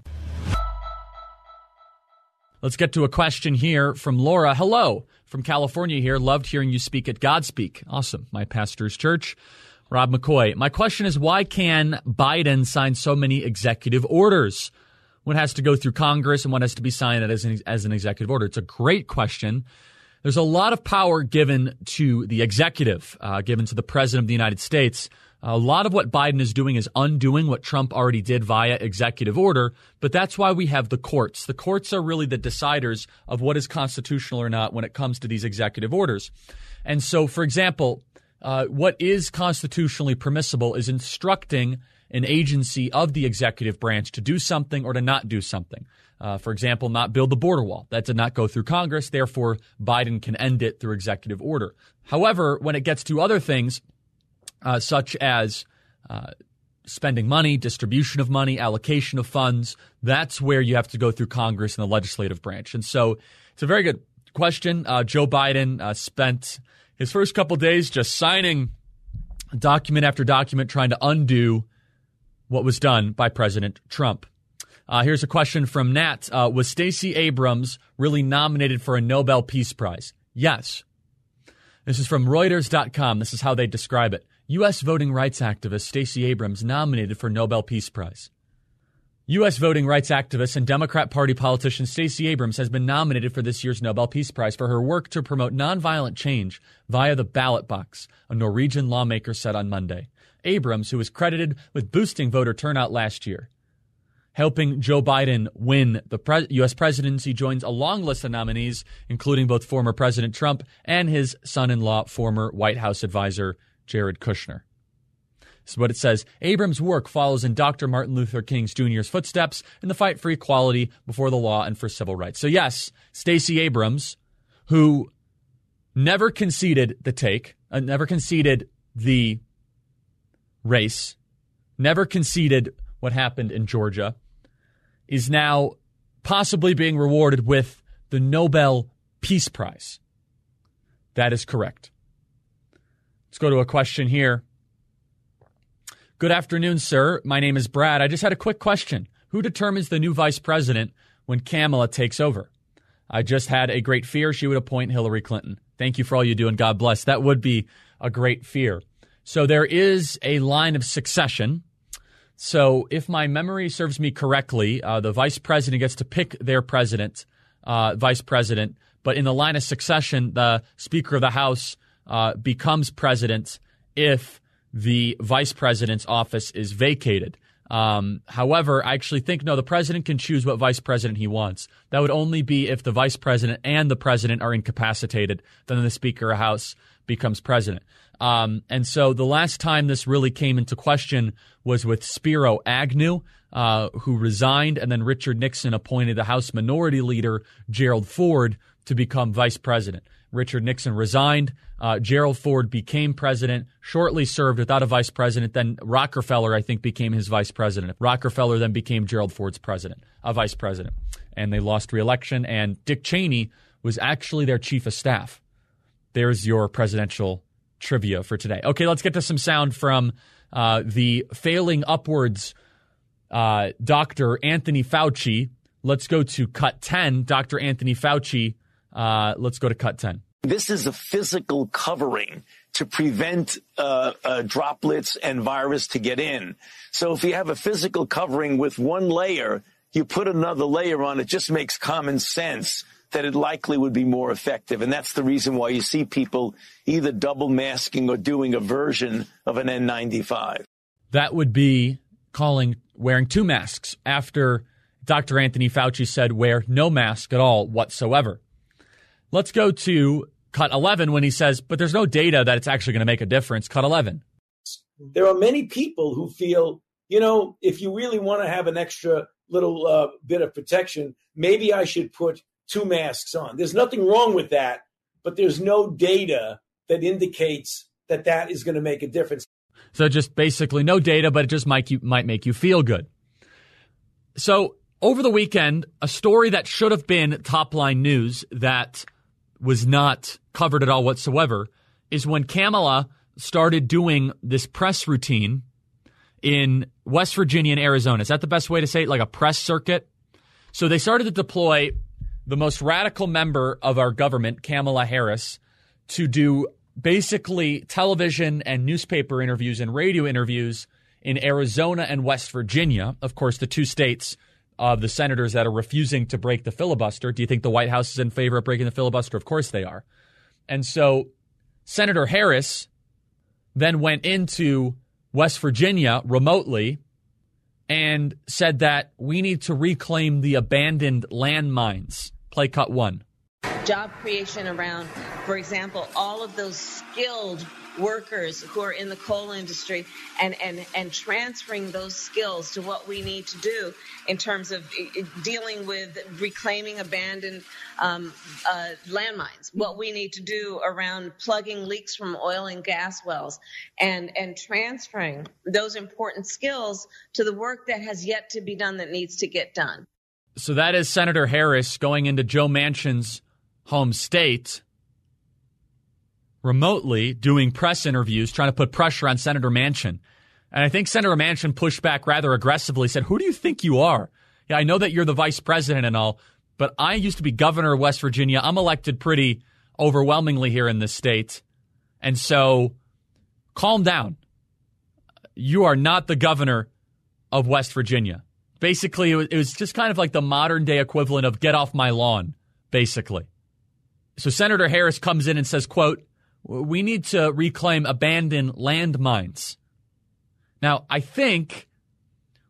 Let's get to a question here from Laura. Hello, from California here. Loved hearing you speak at Godspeak. Awesome. My pastor's church. Rob McCoy. My question is, why can Biden sign so many executive orders? What has to go through Congress and what has to be signed as an executive order? It's a great question. There's a lot of power given to the executive, given to the president of the United States. A lot of what Biden is doing is undoing what Trump already did via executive order, but that's why we have the courts. The courts are really the deciders of what is constitutional or not when it comes to these executive orders. And so, for example, what is constitutionally permissible is instructing an agency of the executive branch to do something or to not do something. For example, not build the border wall. That did not go through Congress. Therefore, Biden can end it through executive order. However, when it gets to other things, such as spending money, distribution of money, allocation of funds, that's where you have to go through Congress and the legislative branch. And so it's a very good question. Joe Biden spent his first couple days just signing document after document trying to undo what was done by President Trump. Here's a question from Nat. Was Stacey Abrams really nominated for a Nobel Peace Prize? Yes. This is from Reuters.com. This is how they describe it. U.S. voting rights activist Stacey Abrams nominated for Nobel Peace Prize. U.S. voting rights activist and Democrat Party politician Stacey Abrams has been nominated for this year's Nobel Peace Prize for her work to promote nonviolent change via the ballot box, a Norwegian lawmaker said on Monday. Abrams, who was credited with boosting voter turnout last year, helping Joe Biden win the U.S. presidency, joins a long list of nominees, including both former President Trump and his son-in-law, former White House advisor Jared Kushner. This is what it says. Abrams' work follows in Dr. Martin Luther King Jr.'s footsteps in the fight for equality before the law and for civil rights. So yes, Stacey Abrams, who never conceded the race, never conceded what happened in Georgia, is now possibly being rewarded with the Nobel Peace Prize. That is correct. Let's go to a question here. Good afternoon, sir. My name is Brad. I just had a quick question. Who determines the new vice president when Kamala takes over? I just had a great fear she would appoint Hillary Clinton. Thank you for all you do, and God bless. That would be a great fear. So there is a line of succession. So if my memory serves me correctly, the vice president gets to pick their president, vice president. But in the line of succession, the Speaker of the House becomes president if the vice president's office is vacated. However, I actually think, no, the president can choose what vice president he wants. That would only be if the vice president and the president are incapacitated. Then the Speaker of the House becomes president. And so the last time this really came into question was with Spiro Agnew, who resigned, and then Richard Nixon appointed the House Minority Leader, Gerald Ford, to become vice president. Richard Nixon resigned. Gerald Ford became president, shortly served without a vice president. Then Rockefeller, I think, became his vice president. Rockefeller then became Gerald Ford's vice president. And they lost re-election, and Dick Cheney was actually their chief of staff. There's your presidential trivia for today. Okay, let's get to some sound from the failing upwards Dr. Anthony Fauci. Let's go to cut 10. Dr. Anthony Fauci, let's go to cut 10. This is a physical covering to prevent droplets and virus to get in. So if you have a physical covering with one layer, you put another layer on, it just makes common sense that it likely would be more effective. And that's the reason why you see people either double masking or doing a version of an N95. That would be wearing two masks after Dr. Anthony Fauci said wear no mask at all whatsoever. Let's go to cut 11 when he says, but there's no data that it's actually going to make a difference. Cut 11. There are many people who feel, if you really want to have an extra little bit of protection, maybe I should put two masks on. There's nothing wrong with that, but there's no data that indicates that that is going to make a difference. So just basically no data, but it just might make you feel good. So over the weekend, a story that should have been top-line news that was not covered at all whatsoever is when Kamala started doing this press routine in West Virginia and Arizona. Is that the best way to say it? Like a press circuit? So they started to deploy the most radical member of our government, Kamala Harris, to do basically television and newspaper interviews and radio interviews in Arizona and West Virginia. Of course, the two states of the senators that are refusing to break the filibuster. Do you think the White House is in favor of breaking the filibuster? Of course they are. And so Senator Harris then went into West Virginia remotely and said that we need to reclaim the abandoned landmines. Play cut 1. Job creation around, for example, all of those skilled workers who are in the coal industry and transferring those skills to what we need to do in terms of dealing with reclaiming abandoned landmines, what we need to do around plugging leaks from oil and gas wells and transferring those important skills to the work that has yet to be done that needs to get done. So that is Senator Harris going into Joe Manchin's home state remotely doing press interviews, trying to put pressure on Senator Manchin. And I think Senator Manchin pushed back rather aggressively, said, who do you think you are? Yeah, I know that you're the vice president and all, but I used to be governor of West Virginia. I'm elected pretty overwhelmingly here in this state. And so calm down. You are not the governor of West Virginia. Basically, it was just kind of like the modern day equivalent of get off my lawn, basically. So Senator Harris comes in and says, quote, we need to reclaim abandoned landmines. Now, I think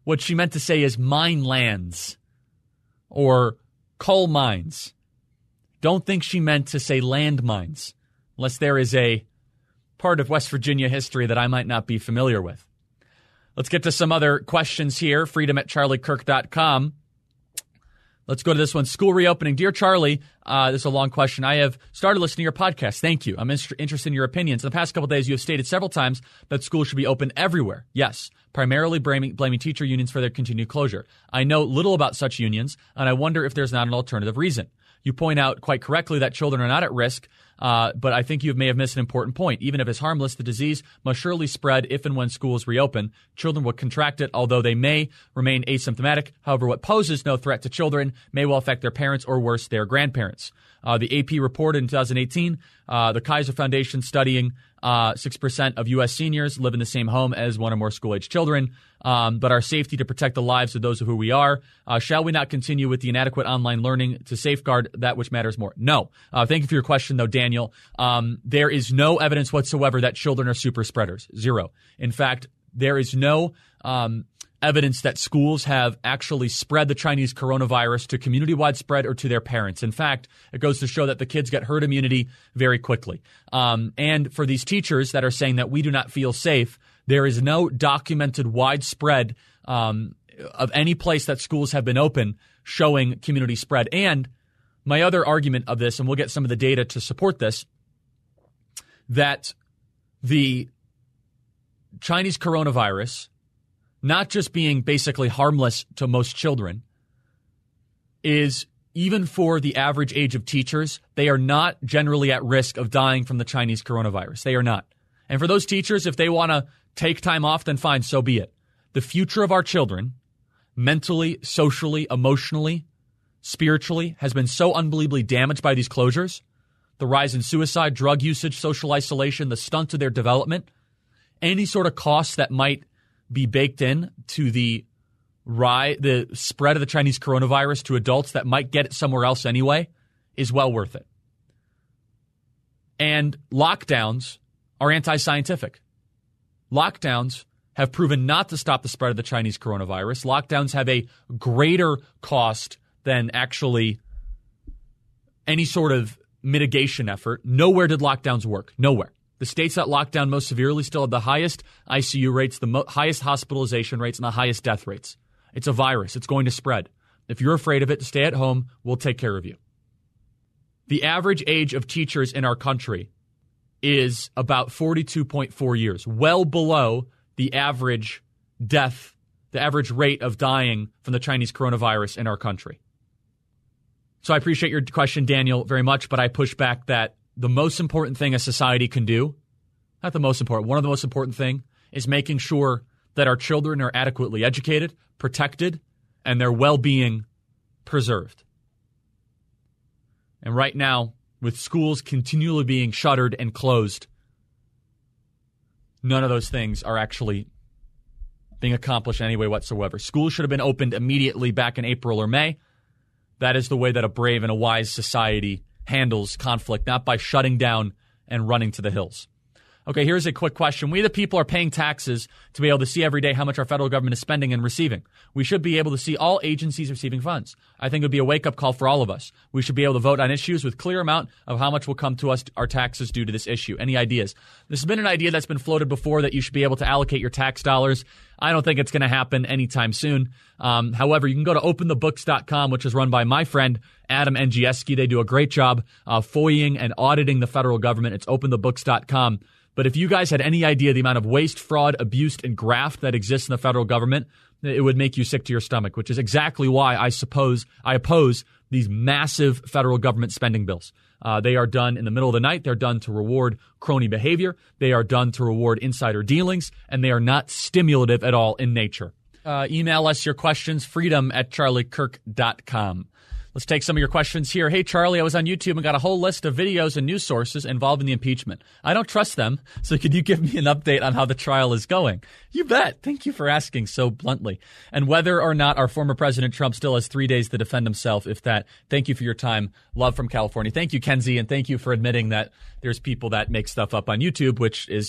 what she meant to say is mine lands or coal mines. Don't think she meant to say landmines, unless there is a part of West Virginia history that I might not be familiar with. Let's get to some other questions here. freedom@charliekirk.com. Let's go to this one. School reopening. Dear Charlie, this is a long question. I have started listening to your podcast. Thank you. I'm interested in your opinions. In the past couple of days, you have stated several times that schools should be open everywhere. Yes, primarily blaming teacher unions for their continued closure. I know little about such unions, and I wonder if there's not an alternative reason. You point out quite correctly that children are not at risk, but I think you may have missed an important point. Even if it's harmless, the disease must surely spread if and when schools reopen. Children will contract it, although they may remain asymptomatic. However, what poses no threat to children may well affect their parents or, worse, their grandparents. The AP reported in 2018, the Kaiser Foundation studying 6% of U.S. seniors live in the same home as one or more school-age children. But our safety to protect the lives of those of who we are. Shall we not continue with the inadequate online learning to safeguard that which matters more? No. Thank you for your question, though, Daniel. There is no evidence whatsoever that children are super spreaders. Zero. In fact, there is no evidence that schools have actually spread the Chinese coronavirus to community-wide spread or to their parents. In fact, it goes to show that the kids get herd immunity very quickly. And for these teachers that are saying that we do not feel safe, there is no documented widespread of any place that schools have been open showing community spread. And my other argument of this, and we'll get some of the data to support this, that the Chinese coronavirus, not just being basically harmless to most children, is even for the average age of teachers, they are not generally at risk of dying from the Chinese coronavirus. They are not. And for those teachers, if they want to take time off, then fine, so be it. The future of our children, mentally, socially, emotionally, spiritually, has been so unbelievably damaged by these closures. The rise in suicide, drug usage, social isolation, the stunt to their development, any sort of costs that might be baked in to the spread of the Chinese coronavirus to adults that might get it somewhere else anyway is well worth it. And lockdowns are anti-scientific. Lockdowns have proven not to stop the spread of the Chinese coronavirus. Lockdowns have a greater cost than actually any sort of mitigation effort. Nowhere did lockdowns work. Nowhere. The states that locked down most severely still have the highest ICU rates, the highest hospitalization rates, and the highest death rates. It's a virus. It's going to spread. If you're afraid of it, stay at home. We'll take care of you. The average age of teachers in our country is about 42.4 years, well below the average death, the average rate of dying from the Chinese coronavirus in our country. So I appreciate your question, Daniel, very much, but I push back that the most important thing a society can do, not the most important, one of the most important thing is making sure that our children are adequately educated, protected, and their well-being preserved. And right now, with schools continually being shuttered and closed, none of those things are actually being accomplished in any way whatsoever. Schools should have been opened immediately back in April or May. That is the way that a brave and a wise society handles conflict, not by shutting down and running to the hills. Okay, here's a quick question. We, the people, are paying taxes to be able to see every day how much our federal government is spending and receiving. We should be able to see all agencies receiving funds. I think it would be a wake-up call for all of us. We should be able to vote on issues with clear amount of how much will come to us, our taxes due to this issue. Any ideas? This has been an idea that's been floated before, that you should be able to allocate your tax dollars. I don't think it's going to happen anytime soon. However, you can go to openthebooks.com, which is run by my friend Adam Ngieski. They do a great job FOIAing and auditing the federal government. It's openthebooks.com. But if you guys had any idea the amount of waste, fraud, abuse, and graft that exists in the federal government, it would make you sick to your stomach, which is exactly why I oppose these massive federal government spending bills. They are done in the middle of the night. They're done to reward crony behavior. They are done to reward insider dealings, and they are not stimulative at all in nature. Email us your questions, freedom@charliekirk.com. Let's take some of your questions here. Hey, Charlie, I was on YouTube and got a whole list of videos and news sources involving the impeachment. I don't trust them, so could you give me an update on how the trial is going? You bet. Thank you for asking so bluntly. And whether or not our former President Trump still has 3 days to defend himself, if that. Thank you for your time. Love from California. Thank you, Kenzie, and thank you for admitting that there's people that make stuff up on YouTube, which is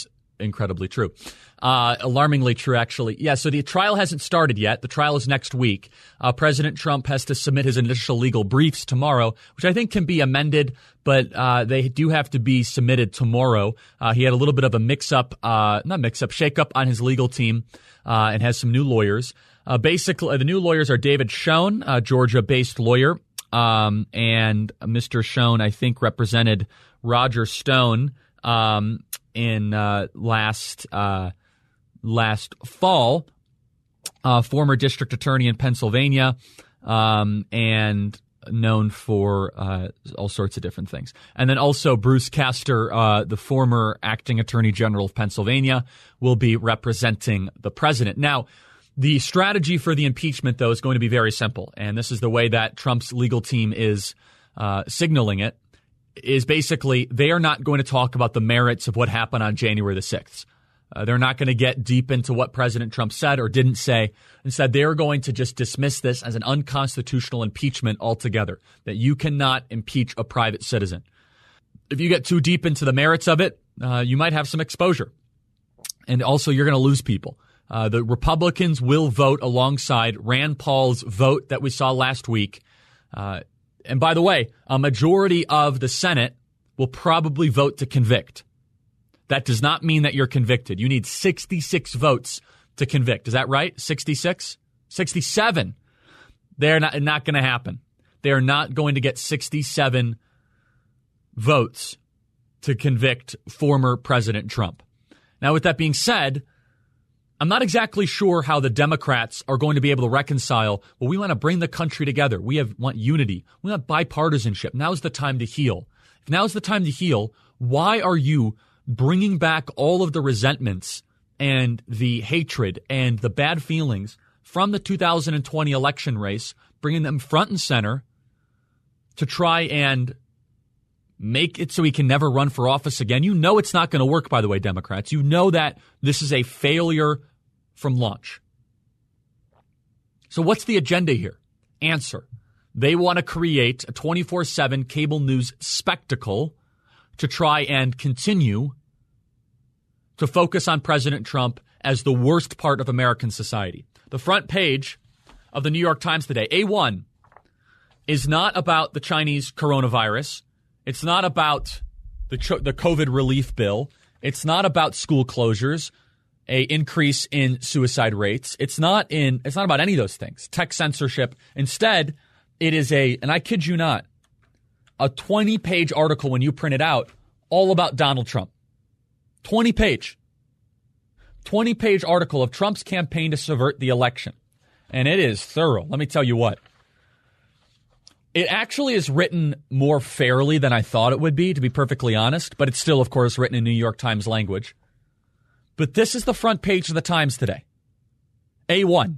incredibly true. Alarmingly true, actually. Yeah, so the trial hasn't started yet. The trial is next week. President Trump has to submit his initial legal briefs tomorrow, which I think can be amended, but they do have to be submitted tomorrow. He had a little bit of a shake-up on his legal team and has some new lawyers. Basically, the new lawyers are David Schoen, a Georgia-based lawyer, and Mr. Schoen, I think, represented Roger Stone in last fall, former district attorney in Pennsylvania, and known for all sorts of different things. And then also Bruce Castor, the former acting attorney general of Pennsylvania, will be representing the president. Now, the strategy for the impeachment, though, is going to be very simple, and this is the way that Trump's legal team is signaling it, is basically they are not going to talk about the merits of what happened on January the 6th. They're not going to get deep into what President Trump said or didn't say. Instead, they are going to just dismiss this as an unconstitutional impeachment altogether, that you cannot impeach a private citizen. If you get too deep into the merits of it, you might have some exposure. And also, you're going to lose people. The Republicans will vote alongside Rand Paul's vote that we saw last week. And by the way, a majority of the Senate will probably vote to convict. That does not mean that you're convicted. You need 66 votes to convict. Is that right? 66? 67. They're not going to happen. They are not going to get 67 votes to convict former President Trump. Now, with that being said, I'm not exactly sure how the Democrats are going to be able to reconcile, well, we want to bring the country together. We want unity. We want bipartisanship. Now's the time to heal. If now's the time to heal, why are you bringing back all of the resentments and the hatred and the bad feelings from the 2020 election race, bringing them front and center to try and make it so he can never run for office again? You know it's not going to work, by the way, Democrats. You know that this is a failure from launch. So what's the agenda here? Answer. They want to create a 24/7 cable news spectacle to try and continue to focus on President Trump as the worst part of American society. The front page of the New York Times today, A1, is not about the Chinese coronavirus. It's not about the COVID relief bill. It's not about school closures, a increase in suicide rates. It's not about any of those things. Tech censorship. Instead, it is and I kid you not, a 20-page article when you print it out, all about Donald Trump. 20-page article of Trump's campaign to subvert the election. And it is thorough. Let me tell you what. It actually is written more fairly than I thought it would be, to be perfectly honest. But it's still, of course, written in New York Times language. But this is the front page of the Times today. A1.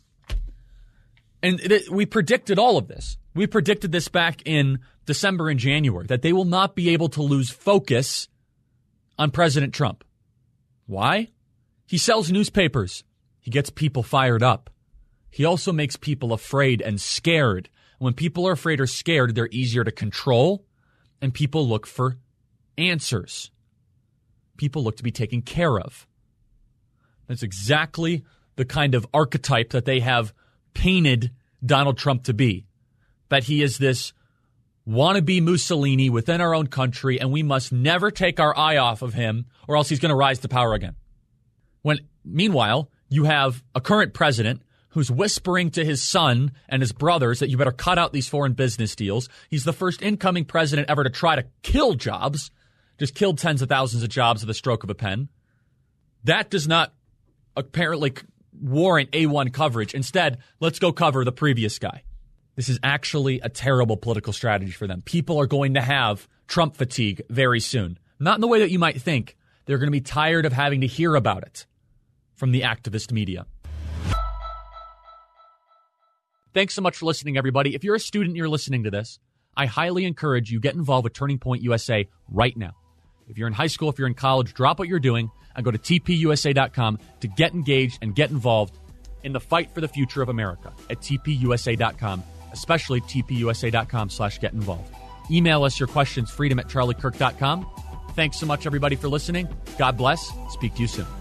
And we predicted all of this. We predicted this back in December and January, that they will not be able to lose focus on President Trump. Why? He sells newspapers. He gets people fired up. He also makes people afraid and scared. When people are afraid or scared, they're easier to control, and people look for answers. People look to be taken care of. That's exactly the kind of archetype that they have painted Donald Trump to be. That he is this wannabe Mussolini within our own country, and we must never take our eye off of him, or else he's going to rise to power again. Meanwhile, you have a current president who's whispering to his son and his brothers that you better cut out these foreign business deals. He's the first incoming president ever to try to kill jobs, just killed tens of thousands of jobs with a stroke of a pen. That does not apparently warrant A1 coverage. Instead, let's go cover the previous guy. This is actually a terrible political strategy for them. People are going to have Trump fatigue very soon. Not in the way that you might think. They're going to be tired of having to hear about it from the activist media. Thanks so much for listening, everybody. If you're a student and you're listening to this, I highly encourage you get involved with Turning Point USA right now. If you're in high school, if you're in college, drop what you're doing and go to tpusa.com to get engaged and get involved in the fight for the future of America at tpusa.com, especially tpusa.com/get involved. Email us your questions, freedom@charliekirk.com. Thanks so much, everybody, for listening. God bless. Speak to you soon.